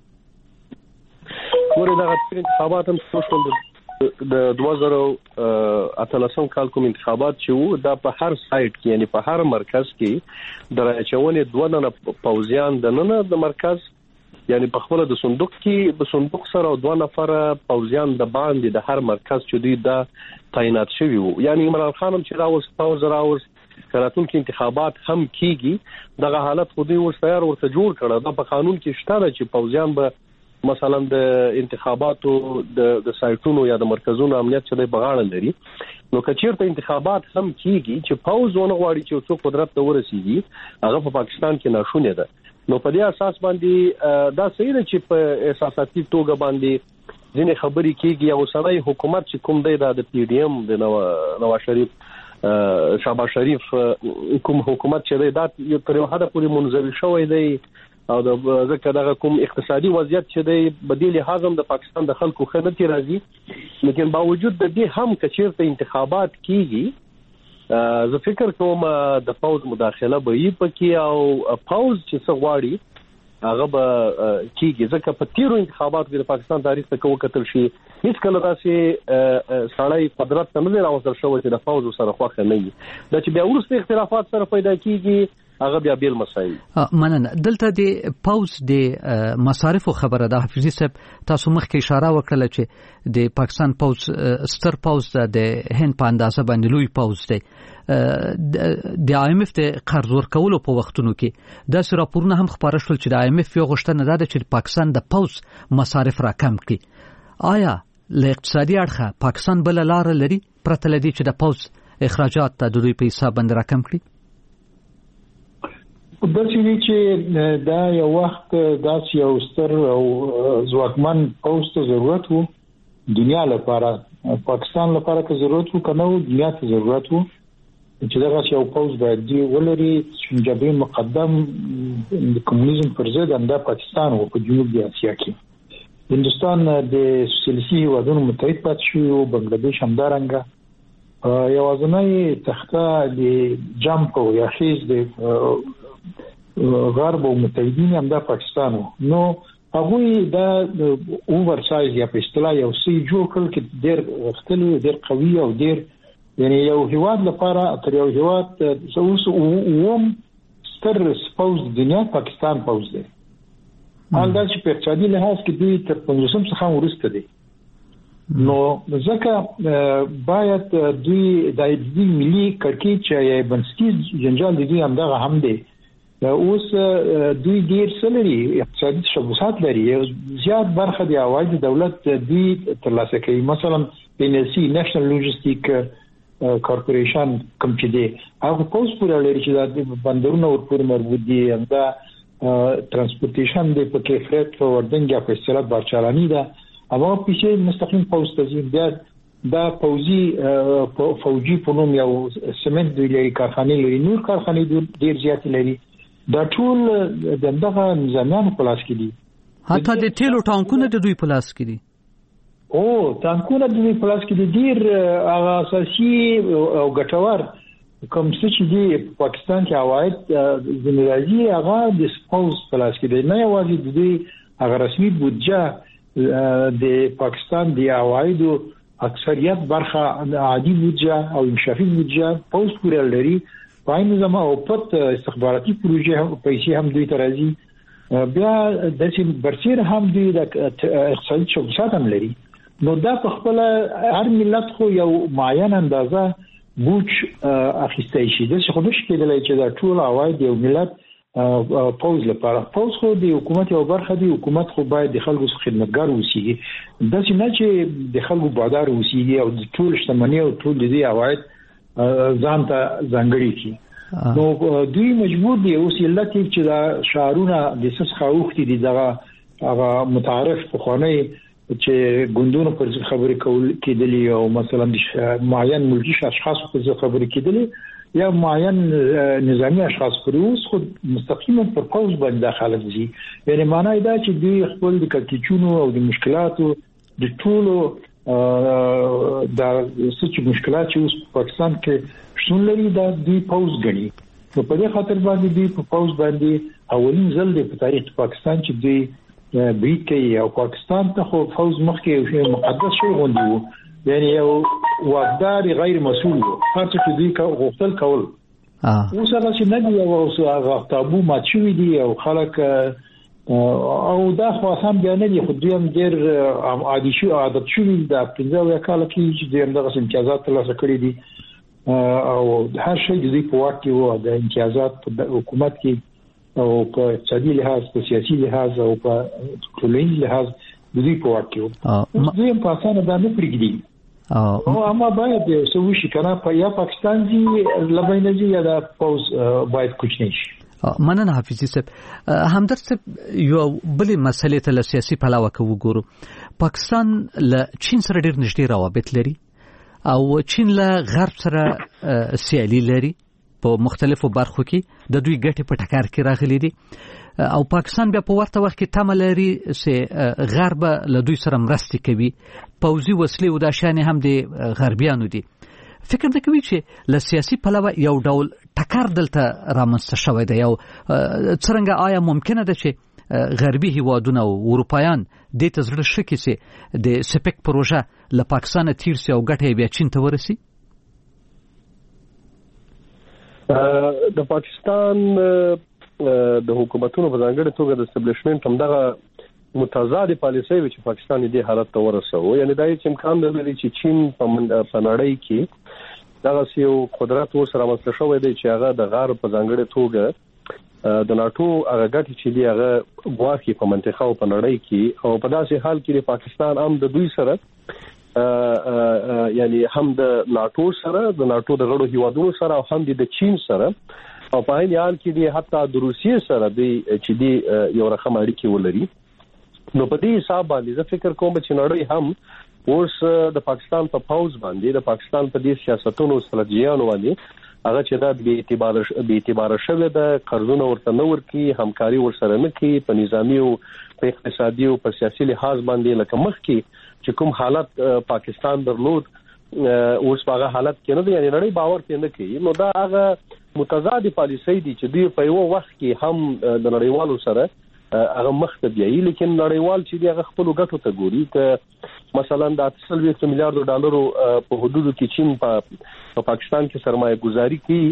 ورته دغه انتخابات هم سوشل د دوه زره اتلسم کال کوم انتخابات چې وو دا په هر سایت کې یعنی په هر مرکز کې د راچونې دوه نه پوزیان د نن د مرکز یعنی په خپل د صندوق کې په صندوق سره دوه نفر پوځیان د باندې د هر مرکز چې دوی د تعینات شوی وو. یعنی عمران خان هم چې راوس پوز راوس کاراتون کې انتخابات هم کیږي دغه حالت خو دوی ورسره ورته جوړ کړه. دا په قانون کې شته چې پوځیان به مثلا د انتخاباتو د د سایټونو یا د مرکزونو امنیت چې د بغاړه لري. نو کچیرته انتخابات هم کیږي چې پوځونه غواړي چې څو قدرت ته ورسیږي هغه په پاکستان کې ناشونه ده. نو په دې اساس باندې دا صحیح ده چې په اساساتي توګه باندې ځینې خبرې کیږي او سړی حکومت چې کوم دی د پی ډی ایم د نواز شریف شهباز شریف کوم حکومت چې دی دا یو تر یو حده پورې منزوي شوی دی او د ځکه دغه کوم اقتصادي وضعیت چې دی بدیل حازم د پاکستان د خلکو خدمت راځي. لیکن باوجود د دې هم کچیرته انتخابات کیږي زه فکر کوم د پوز مداخله به یې پکې او پوز چې څه غواړي هغه به کیږي. ځکه په تیرو انتخاباتو کې د پاکستان تاریخ ته وکتل شي هیڅ کله داسې سړی قدرت ته نه راوستل شوی چې د پوز سره خوښه نه وي. دا چې بیا وروسته اختلافات سره پیدا کیږي هغه بیا بیل مسایل. مننه. دلته د پوز د مصارفو خبره ده. حفیظي صاحب تاسو مخکې اشاره وکړه چې د پاکستان پوز ستر پوز د هند په اندازه باندې لوی پوز دی. د آی ایم اف د قرض ورکولو په وختونو کې دا راپورونه هم خبره شول چې د آی ایم اف یو غوښتنه ده چې پاکستان د پوز مصارف راکم کړي. آیا له اقتصادي اړخه پاکستان بل لار لري پرته لدی چې د پوز اخراجات د دوی په حساب باندې راکم کړي؟ د سړي چې دا یو وخت داس یو ستر او ځواکمن پوز ته ضرورت وو دنیا لپاره پاکستان لپاره که ضرورت وو کنه دنیا ته ضرورت وو چې دغه یو پوز باید دی ولري چې جبهه مقدم د کمونیزم پر ضد انده پاکستان او په جنوبي اسیا کې هندستان د سوسیالیستي هیوادونو متحد پاتې شو او بنگلاديش همدارنګه یو ځنای تخته د جمپ او یا خیز د غرب او متحدین هم د پاکستان نو هغه دا اوور سایز یا په اصطلاح یو سی جوړ کړ چې ډېر وختلو ډېر قوي او ډېر یعنی یو هیواد لپاره تر یو هیواد اوس اوم ستر سپوز دنیا پاکستان پوز دی. حال دا چې په اقتصادي لحاظ کې دوی تر پنځوسم څخه ورسته دي. نو ځکه باید دوی د دې ملي کړکېچ یا بنسټیز جنجال دي هم دا هم دی. اوس دوی ډیر سلري اقتصادي شبوسات لري زیات برخه د عواید دولت دوی ترلاسه کوي. مثلا ان ال سی نېشنل لوجستیک کارپوریشن کوم چې دی هغه پوز پورې لري چې د بندرونو ورپورې مربوط دي دا ترانسپورټیشن د پکې فریټ وردنګ یا په اصطلاح بارچالانی ده هغه پیسې مستقیم پوز ته ځي. دا پوزي فوجي په نوم یو سمنټ دوی لري کارخانه لري نور کارخانه ډیر زیات لري. دا ټول دغه نظامیان په لاس کې دي. حتی د تیلو ټانکونه د دوی په لاس کې دي. او ټانکونه د دوی په لاس کې دي ډیر هغه اساسي او ګټور کوم څه چې دی پاکستان کې عواید زموږی هغه د سپوز په لاس کې دي. نه یوازې د دوی هغه رسمي بودجه د پاکستان د عوایدو اکثریت برخه عادي بودجه او انشافي بودجه پوز پورې لري. پاین زما او پت استخباراتي پروژې پیسې هم دوی ته راځي. بیا د سیم برسیر هم دوی د اقتصادي شبکات هم لري. نو دا په خپل هر ملت خو یو معین اندازه بوج اخیستای شي. د څه خو نشي کېدلای چې دا ټول عواید یو ملت پوز لپاره پوز خو د حکومت یو برخه دی. حکومت خو باید د خلکو خدمتګار اوسي د څه نه چې د خلکو بادار اوسي او د ټول شتمنۍ او ټول د دې عواید ځان ته ځانګړي کی. نو دوی مجبور دي اوس علت چې دا شعارونه د سس خاوختي دي دغه هغه متعارف په خانه چې ګوندونو پر خبرې کول کېدلی او مثلا د معین ملکی اشخاص پر خبرې کېدلی یا معین نظامی اشخاص پر اوس خود مستقیما پر پوز باندې داخله دي. یعنی معنی دا چې دوی خپل د کټیچونو او د مشکلاتو د ټولو دا څه مشکلات چې اوس په پاکستان کې شتون لري دا دوی پوز غني. نو په دې خاطر باندې دوی په پوز باندې اولین ځل دی په تاریخ پاکستان چې دوی بریټ کوي او پاکستان ته خو پوز مخکې یو مقدس شی غوندي وو. یعنی یو واقدار غیر مسؤل وو هر څه چې دوی غوښتل کول. اوس هغه چې نه دی او هغه تابو مات شوی دی او خلک او دا خو هم بیا نه دي خو دویم ډیر عادي شو عادت شو د پنځه یا کال کې چې د دغه امتیازات ترلاسه کړي دي او هر شي د دې په واک کې وو د امتیازات په حکومت کې او په اقتصادي لحاظ په سیاسي لحاظ او په ټولنیز لحاظ د دې په واک کې وو دویم په اسانه دا نه پرېږدي او اما باید څه وشي کنه په یا پاکستان دی لبنان دی یا د پوز باید کوچنی شي. مننه حافظي صاحب. همدرد صاحب یو بلې مسلې ته له سیاسي پلوه کې وګورو. پاکستان له چین سره ډېر نږدې روابط لري او چین له غرب سره سیالي لري په مختلفو برخو کې د دوی ګټې په ټکر کې راغلي دي او پاکستان بیا په ورته وخت کې تمه لري چې غرب له دوی سره مرستې کوي پوځي وسلې او دا شیان هم د غربیانو دي. فکر نه کوي چې له سیاسي پلوه یو ډول ټکر دلته رامنځته شوی دی او څرنګه آیا ممکنه ده چې غربي هیوادونه او اروپایان دې ته زړه ښه کړي چې د سپیک پروژه له پاکستانه تیر سي او ګټه بیا چین ته ورسي؟ د پاکستان د حکومتونو په ځانګړي توګه د اسټابلیشمنت همدغه متضاد پالیسۍ چې پاکستان دې حالت ته ورسوي یعنی دا هیڅ امکان نه لري چې چین په نړۍ کې دغه یو قدرت ورسره مسله شوی دی چې هغه د غرب په ځانګړي توګه د ناتو هغه ګټې چې دی هغه غواړي په منطقه او په نړۍ کې او په داسې حال کې د پاکستان هم د دوی سره یعنی هم د ناتو سره د ناتو د غړو هیوادونو سره او هم د چین سره او په هغه حال کې دی حتی د روسیې سره دی چې دی یو رقم اړیکې ولري. نو په دې حساب باندې زه فکر کوم چې نړۍ هم اوس د پاکستان په پاوز باندې د پاکستان په دې سیاستونو استراتیژیانو باندې هغه چې دا به اعتبار به اعتبار شوه د قرضونو ورته نه ورکی همکاري ورسره نه کوي په نظامی او په اقتصادي او په سیاسي لحاظ باندې لکه مخ کې چې کوم حالت پاکستان درلود اوس په حالت کې نه دی یعنی نړۍ باور پې نه کوي. نو دا هغه متضاد پالیسۍ دي چې دوی په یو وخت کې هم د نړیوالو سره هغه مخ ته بیایي لیکن نړیوال چې دی هغه خپل ګټو ته ګوري ک مثلا د څلوېښت میلیارډ ډالرو په حدودو کې چین په پاکستان کې سرمایه گذاري کوي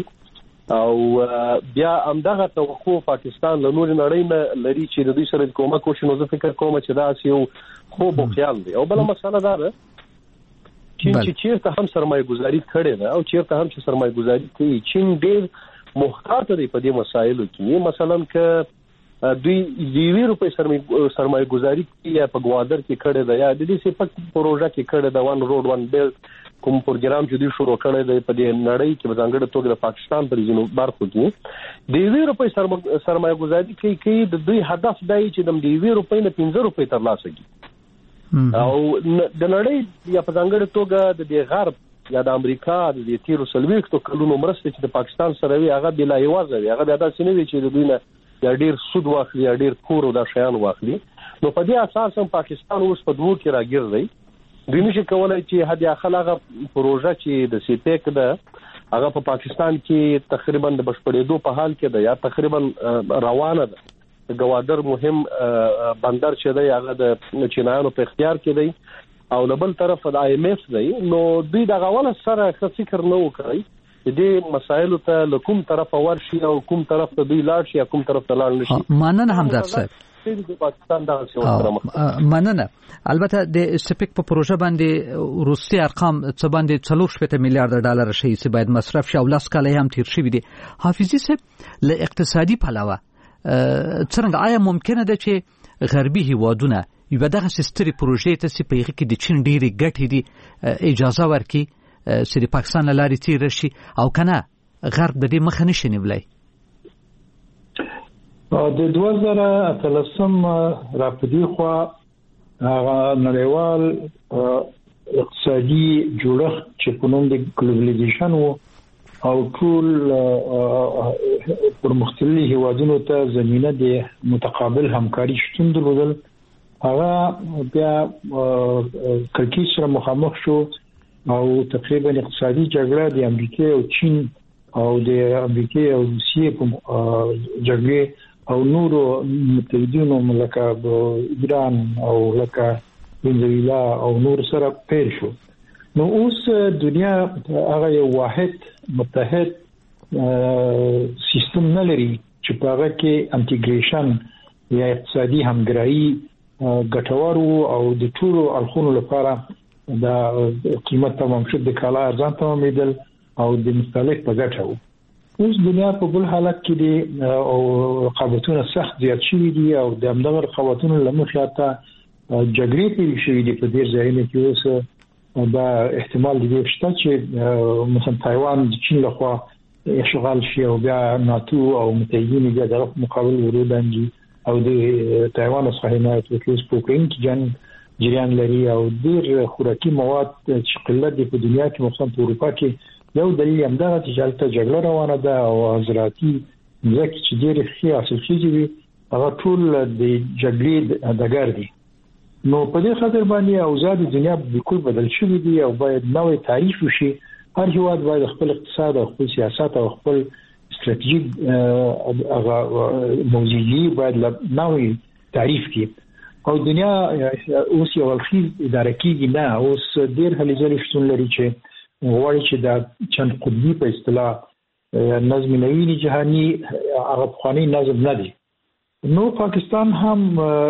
او بیا همدغه توقع پاکستان له نور نړۍ نه لري چې د دوی سره کومک وشي. نو زه فکر کوم چې دا یو خوب او خیال دی. او بل مسله دا ده چین چې چیرته هم سرمایه گذاري کړي ده او چیرته هم چې سرمایه گذاري کوي چین ډېر محتاط دی په دې مسایلو کې. مثلا ک دوی دیوی روپے سرمایه گذاری یا په گوادر کې کړه ده یا د دې سپک پروژه کې کړه ده وان روډ وان بیلټ کوم پروګرام چې دوی شروع کړی دی په دې نړۍ کې په ځانګړي توګه د پاکستان پر ځینو برخو کې دیوی روپے سرمایه گذاری کوي کې د دوی هدف دی چې د دیوی روپے نه پنځه روپے ترلاسه کړي او د نړۍ یا په ځانګړي توګه د دې غرب یا د امریکا د دې تیرو سلويختو کلونو مرسته چې د پاکستان سره وي هغه بلا یوازې وي هغه د داسې نه وي چې د دوی نه یا ډیر سود واخلي یا ډیر کور او دا شیان واخلي. نو په دې اساس هم پاکستان اوس په دوه کې راګیر دی. دوی نشي کولای چې هدي اخلاغه پروژه چې د سی پیک ده هغه په پاکستان کې تقریبا د بشپړېدو په حال کې ده یا تقریبا روانه ده. د گوادر مهم بندر چې دی هغه د چینایانو په اختیار کې دی او له بل طرف د آی ایم ایف دی. نو دوی د غواړه سره څه فکر نه وکړي دې مسایلو ته له کوم طرف ورشي او کوم طرف ته دوی لاړ شي یا کوم طرف ته لاړ نشي. مننه همدرد صاحب. د پاکستان د سیاست مننه. البته د سپیک په پروژه باندې روسي ارقام څه باندې څلور شپږ میلیارډ ډالر شي چې باید مصرف شي او لاس کاله هم تیر شي دي. حافظي صاحب له اقتصادي پلوه څنګه آیا ممکنه ده چې غربي هیوادونه یو دغه سستري پروژې ته چې په هغه کې د چین ډېری ګټې دي اجازه ورکړي چې د پاکستان لارې تیر شي او کنه غرب د دې مخه نشي نیولای؟ د دوه زره اتلسم راپدې خو هغه نړیوال اقتصادي جوړښت چې په نوم د ګلوبلایزیشن وو او ټول پرمختللي هیوادونو ته زمينه د متقابل همکاري شتون درلودل هغه بیا کړکېچ سره مخامخ شو او تقریبا اقتصادي جګړه د امریکا او چین او د امریکا او روسیې په جګړه او نورو متحدینو ملکه ایران او لکه وینزویلا او نور سره پیل شو. نو اوس دنیا هغه یو واحد متحد سیستم نه لري چې په هغه کې انټیګریشن یا اقتصادي همګرایي ګټور او د ټولو اړخونو لپاره د قیمت تمام شد د کالا ارزان تمامېدل او د مستهلک په ګټه وو. اوس دنیا په بل حالت کې دي او رقابتونه سخت زیات شوي دي او د همدغه رقابتونو له مخې حتی جګړې پیل شوي دي په ډېر ځایونو کې. اوس دا احتمال دی شته چې مثلا تایوان د چین لخوا اشغال شي او بیا ناتو او متحدین بیا د مقابل ورودانجي او د تایوان څخه حمایت وکړي. سپوکین کې جنگ جریان لري او ډېر خوراکي مواد چې قلت دي په دنیا کې مخصوصا په اروپا کې یو دلیل هم دا چې هلته جګړه روانه ده او زراعتي ځکه چې ډېر ښه حاصل کیږي هغه ټول د جګړې دګر دي. نو په دې خاطر باندې اوضاع د دنیا بالکل بدل شوې دي او باید نوې تعریف وشي. هر هیواد باید خپل اقتصاد او خپل سیاست او خپل استراتیژیک هغه موضوعي باید نوې تعریف کړي او دنیا اوس یو الخیز اداره کیږي نه. اوس ډېر هلې ځلې شتون لري چې غواړي چې دا چند قطبي په اصطلاح نظم نوین جهانی هغه پخوانی نظم نه دی. نو پاکستان هم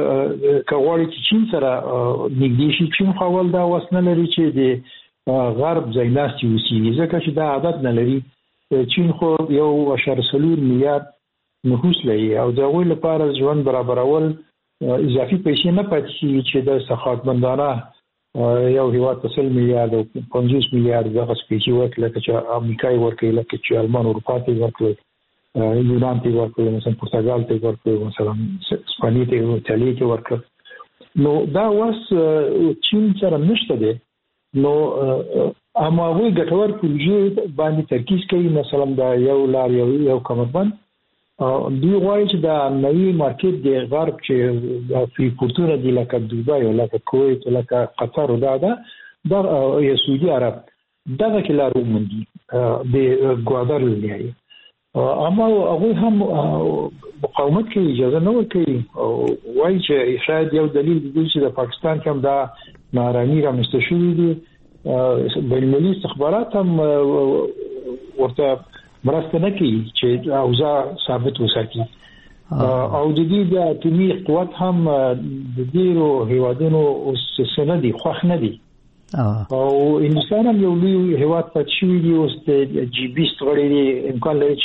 کغواړي چې چین سره نږدې شي. چین خپل دا وسنه لري چې د غرب ځایناستي وسیږي ځکه چې دا عادت نه لري. چین خو یو اشاره سلور میلیارډ نفوس لري او د غوي لپاره ژوند برابرول اضافي پیسې نه پاتې چې د سخاوتمندانه یو هیواد په سل میلیارډ او پنځوس میلیارډ دغه سپیشي ورکړي لکه چې امریکا یې ورکړي لکه چې المان اروپا ته ورکړي یونان ته ورکړي مثلا پرتګال ته ورکړي مثلا اسپانیا ته ایتالیا ته ورکړي. نو دا واس چین سره نشته دي. نو اما وی ګټور پروژې باندې ترکیز کوي مثلا دا یو لار یو یو کمربند دوی غواړي چې دا نوی مارکیټ دی غرب چې د فری پورتونه دی لکه دوبای او لکه کویت او لکه قطر او دا دا د سعودي عرب دغه کې لارو مندي د ګوادر لري. اما هغه هم مقاومت کوي اجازه نه ورکوي او وایي چې شاید یو دلیل دی چې د پاکستان کوم دا نارامي رامنځته شوی دی. بین‌المللي استخبارات هم ورته مرسته نه کوي چې اوضاع ثابت وساتي او د دې د اتمی قوت هم د ډیرو هیوادونو اوس سندي خوښ نه دي او هندوستان هم یو لوی هیواد پاتې شوی دی. اوس د جی بیست غړي امکان لري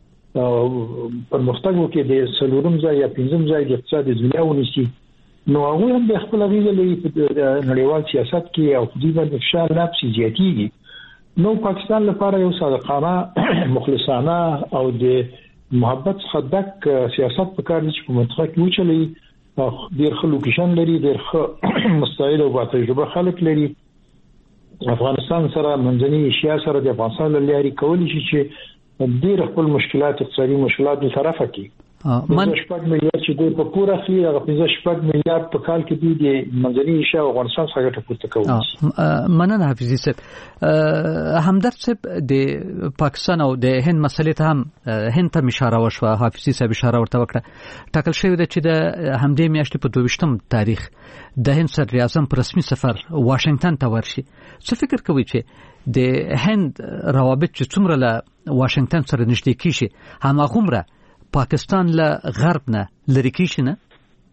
چې پرمختګ وکړي د سلورم ځای یا پنځم ځای د اقتصاد دنیا ونیسي. نو هغه هم د خپل غیږ لري په نړیوال سیاست کې او په دې باندې فشار نفسي زیاتېږي. نو پاکستان لپاره یو صادقانه مخلصانه او د محبت څخه ډک سیاست په کار دي چې په منطقه کې وچلي. ډېر ښه لوکیشن لري، ډېر ښه مستعد او با تجربه خلک لري. افغانستان سره منځنۍ ایشیا سره د افغانستان له لارې کولی شي چې ډېر خپل مشکلات اقتصادي مشکلات به طرفه کړي. من شپږ میلیارډ چې دوی په پوره خي هغه پنځه شپږ میلیارډ په کال کې دوی د منځنۍ ایشیا او افغانستان څخه ګټه پورته کوي. مننه حافظي صاحب. همدرد صاحب د پاکستان او د هند مسلې ته هم هند ته اشاره وشوه. حافظي صاحب اشاره ورته وکړه. ټاکل شوی دی چې د همدې میاشتې په دویشتم تاریخ د هند صدر اعظم په رسمي سفر واشنگټن ته ورشي. څه فکر کوي چې د هند روابط چې څومره له واشنگټن سره نږدې کیږي هماغومره پاکستان له غرب نه لری کیږي نه؟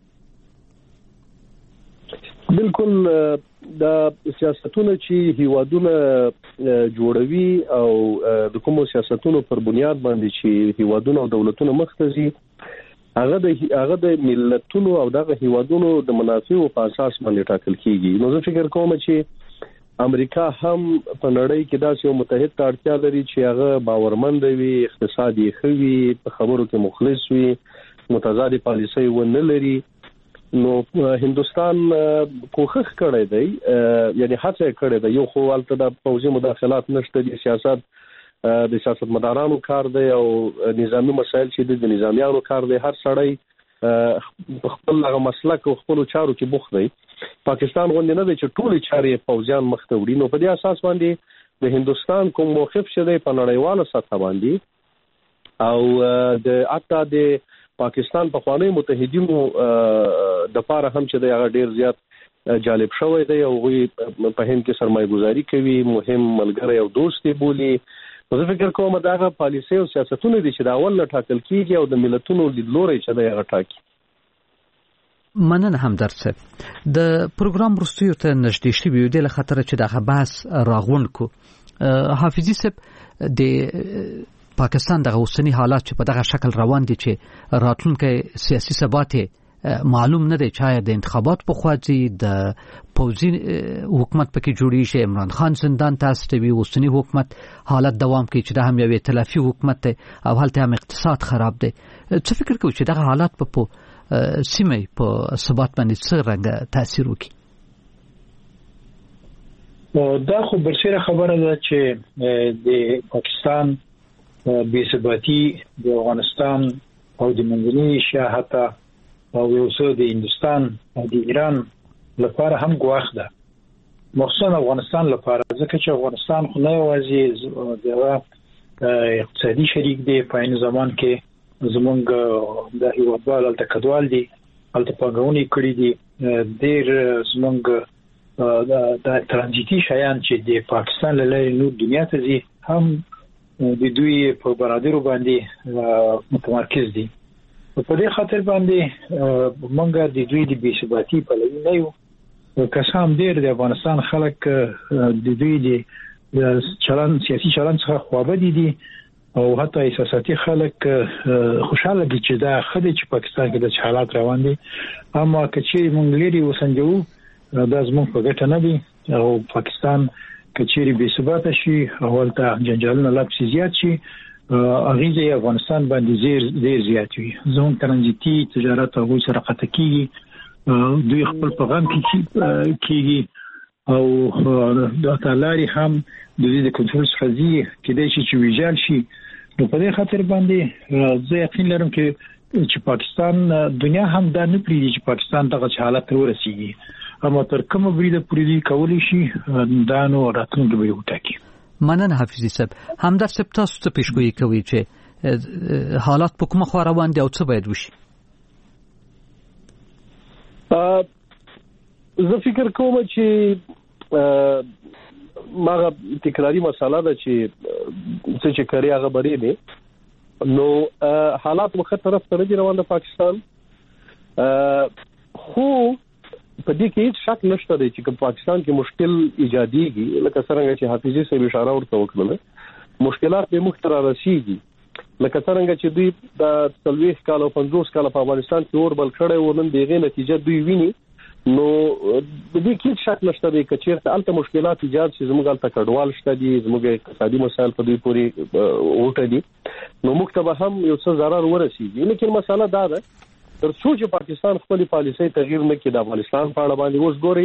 بالکل دا سیاستونه چې هیوادونه جوړوي او د کومو سیاستونو پر بنیاد باندې چې هیوادونه او دولتونه مختزي هغه د هغه د ملتونو او دغه هیوادونو د منافعو په اساس باندې ټاکل کیږي. نو زه فکر کوم چې امریکا هم په نړۍ کې داسې یو متحد ته اړتیا لري چې هغه باورمند وي، اقتصادي خوي، په خبرو کې مخلص وي، متضاد پالیسي ونه لري. نو هندستان کوښښ کړی دی، یعنی هڅه کړې ده. یو خو البته د پوځي مداخلات نشته دي، سیاست د سیاستمدارانو کار دی او نظامی مسایل چې د نظامیانو کار دی. هر سړی خپل هغه مسلک او خپل چارو کې بوخت دی. پاکستان غونډه نه دی چې ټول چارې پوځیان مخته وړي. نو په دې اساس باندې د هندستان کوم موقف شته په نړیواله سطح باندې او د اتا د پاکستان په خوانی متحدینو د پاره هم چې د هغه ډیر زیات جالب شوی دی او غوي په هند کې سرمایه گذاري کوي، مهم ملګری او دوست دی بولی. زه فکر کوم دا هغه پالیسي او سیاستونه دي چې دا اول ټاکل کیږي او د ملتونو لیدلوري چې دا هغه ټاکي. مننه همدرد صاحب. د پروګرام وروستیو ته نږدې شوي یو د خطر چې دغه بحث راغونډ کو. حافظي صاحب د پاکستان دغه اوسنی حالات چې په دغه شکل روان دي چې راتلونکي سیاسي ثبات معلوم نه دی، چا د انتخابات په خواځي د پوځي حکومت پکې جوړی شي، عمران خان زندان ته استوي، اوسنی حکومت حالت دوام کوي چې د هم یو ائتلافي حکومت دی او هلته هم اقتصاد خراب دی. څه فکر کوي چې دغه حالات په سیمه په ثبات باندې څه رنګ تاثیر وکړي؟ دا خو برسېره خبره ده چې د پاکستان بې ثباتي د افغانستان او د منځنۍ ایشیا حتی او یو څه د هندستان او د ایران لپاره هم ګواښ ده، مخصوصا افغانستان لپاره، ځکه چې افغانستان خو نه یوازې د اقتصادي شریک دی، په عین زمان کې زمونږ د هیوادوال هلته کډوال دي، هلته پانګونې کړي دي، ډېر زمونږ د ترانزیتي شیان چې د پاکستان له لارې نور دنیا ته ځي هم د دوی په برادرو باندې متمرکز دي. په دې خاطر باندې موږ د دوی د بې ثباتي پلوي نه یو، که څه هم ډېر د افغانستان خلک د دوی د چلن سیاسي چلن څخه خوابدي دي او حتی احساساتي خلک خوشاله دي چې دا خدای چې پاکستان کې د حالات روان دي، اما که چې موږ لري وسنجو دا زموږ په ګټه نه دي او پاکستان که چیرې بې ثباته شي او ولته جنجالونه لا پسې زیات شي، اغیزه افغانستان باندې ډیر ډیر زیات وي. زموږ ترانزیتي تجارت او سره قطع کیږي، دوی خپل پیغام کیږي او د تعالی هم د دې د کنټرول څخه کېدای شي چې ویجال شي. نو په دې خاطر باندې زه یقین لرم کې چې پاکستان دنیا هم دا نه پریږدي چې پاکستان دغه حالت ته ورسیږي، اما تر کومه بریده پریږدي کولی شي دا نو راتلونکي به وټاکي. مننه حافظي صاحب. همدرد صاحب تاسو څه پیشګویي کوي چې حالات په کومه خوا روان دي او څه باید وشي؟ زه فکر کوم چې ماغه تکراری مساله ده چې څه چې کوي هغه بری دي، نو حالات مخه طرف ته نه روان د پاکستان، خو په دې کې هیڅ شک نشته دی چې پاکستان کې مشکل ایجاديږي، لکه څنګه چې حافظي صاحب اشاره ورته وکړه، مشکلات به مختلف راشيږي، لکه څنګه چې دوی د څلويخ کال او پنځوس کال په افغانستان کې اور بل کړي و، نن دغه نتیجه دوی ویني. نو د دې کې شک نشته دی چې چیرته الته مشکلات ایجاد شي، زموږ الته کډوال شته دي، زموږ اقتصادي مسایل په دوی پورې وټه دي، نو مکتبه هم یو څه ضرر ورسیږي. لیکن مسله دا ده تر څو چې پاکستان خپل پالیسي تغییر نه کړي د افغانستان په اړه باندې اوس ګوري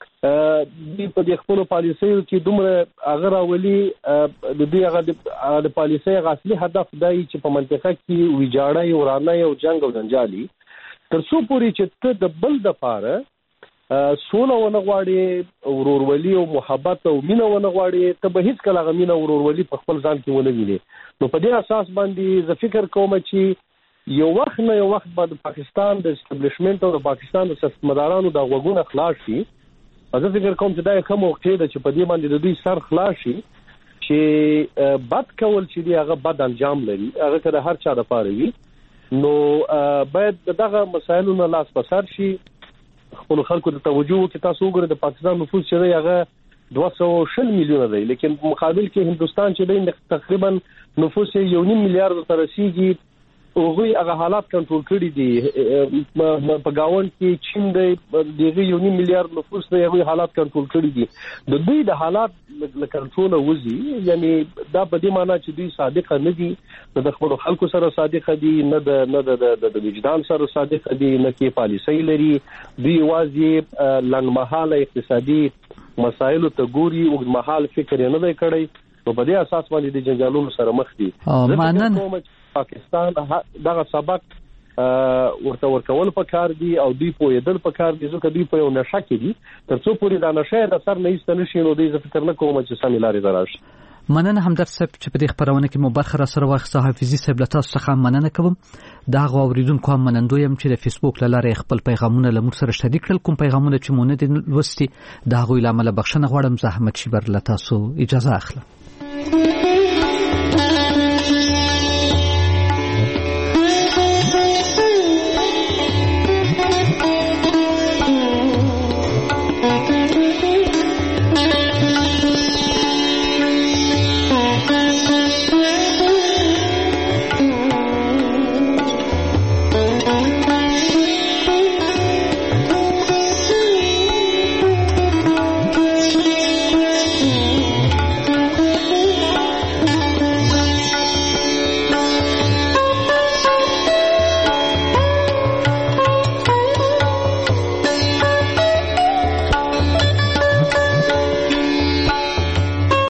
د په خپل پالیسیو کې دومره هغه راولي د دې هغه د پالیسي اصلي هدف دی چې په منطقه کې ویجاړه ورانه او جنگ او جنجالي، تر څو پورې چې ته د بل د پاره سوله ونه غواړي، ورورولي او محبت او مینه ونه غواړي، ته به هیڅ کله غمینه او ورورولي په خپل ځان کې ونه ویني. نو په دې اساس باندې زه فکر کوم چې یو وخت نه یو وخت بعد پاکستان د اسټابلیشمنت او د پاکستان د سیاستمدارانو د غوګونو خلاص شي. زه فکر کوم چې دا کوم وخت دی چې په دې باندې د دوی سر خلاص شي چې بد کول چې دی هغه بد انجام لري، هغه کله هر چا د پاره وي. نو باید دغه مسایلو نه لاس پسار شي، خپل خلکو ته توجه وکړي. تاسو وګورئ د پاکستان نفوس چې دی هغه دوه سوه او شل میلیونه دی، لیکن مقابل کې هندستان چې دی تقریبا نفوس یو نیم میلیارډ ته رسیدي، اوغه هغه حالات کنټرول کړي دي. په گاوند کې چین دی دغه یو نیم میلیارډ نفوس دی، هغه حالات کنټرول کړي دي. د دوی د حالات له کنټرول وځي، یعنی دا په دې معنی چې دوی صادق نه دي، د خپل خلکو سره صادق دي، نه د نه د وجدان سره صادق دي، نه کې پالیسي لري. دوی واځي لنډمحاله اقتصادي مسایلو ته ګوري او مهال فکر نه دی کړی، نو په دې اساس باندې د جنجالونو سره مخ دي. مننه. پاکستان دغه سبق ورته ورکول پکار دي او دوی په یدل پکار دي، ځکه دوی په یو نشه کې دي. تر څو پورې دا نشه د سر نه ایست نشي، نو دوی فکر نه کوم چې سمې لارې دراشي. مننه همدرد صاحب چې په دې خبرونه کې مو برخه را سره واخیسته. حافظي صاحب له تاسو څخه مننه کوم. دا غو اوریدونکو هم منندوی يم چې د فیسبوک له لارې خپل پیغامونه له موږ سره شریک کړل. کوم پیغامونه چې مونږ نه لوستي دا غوې لامل بخښنه غواړم. زحمت شي بر له تاسو اجازه اخلم.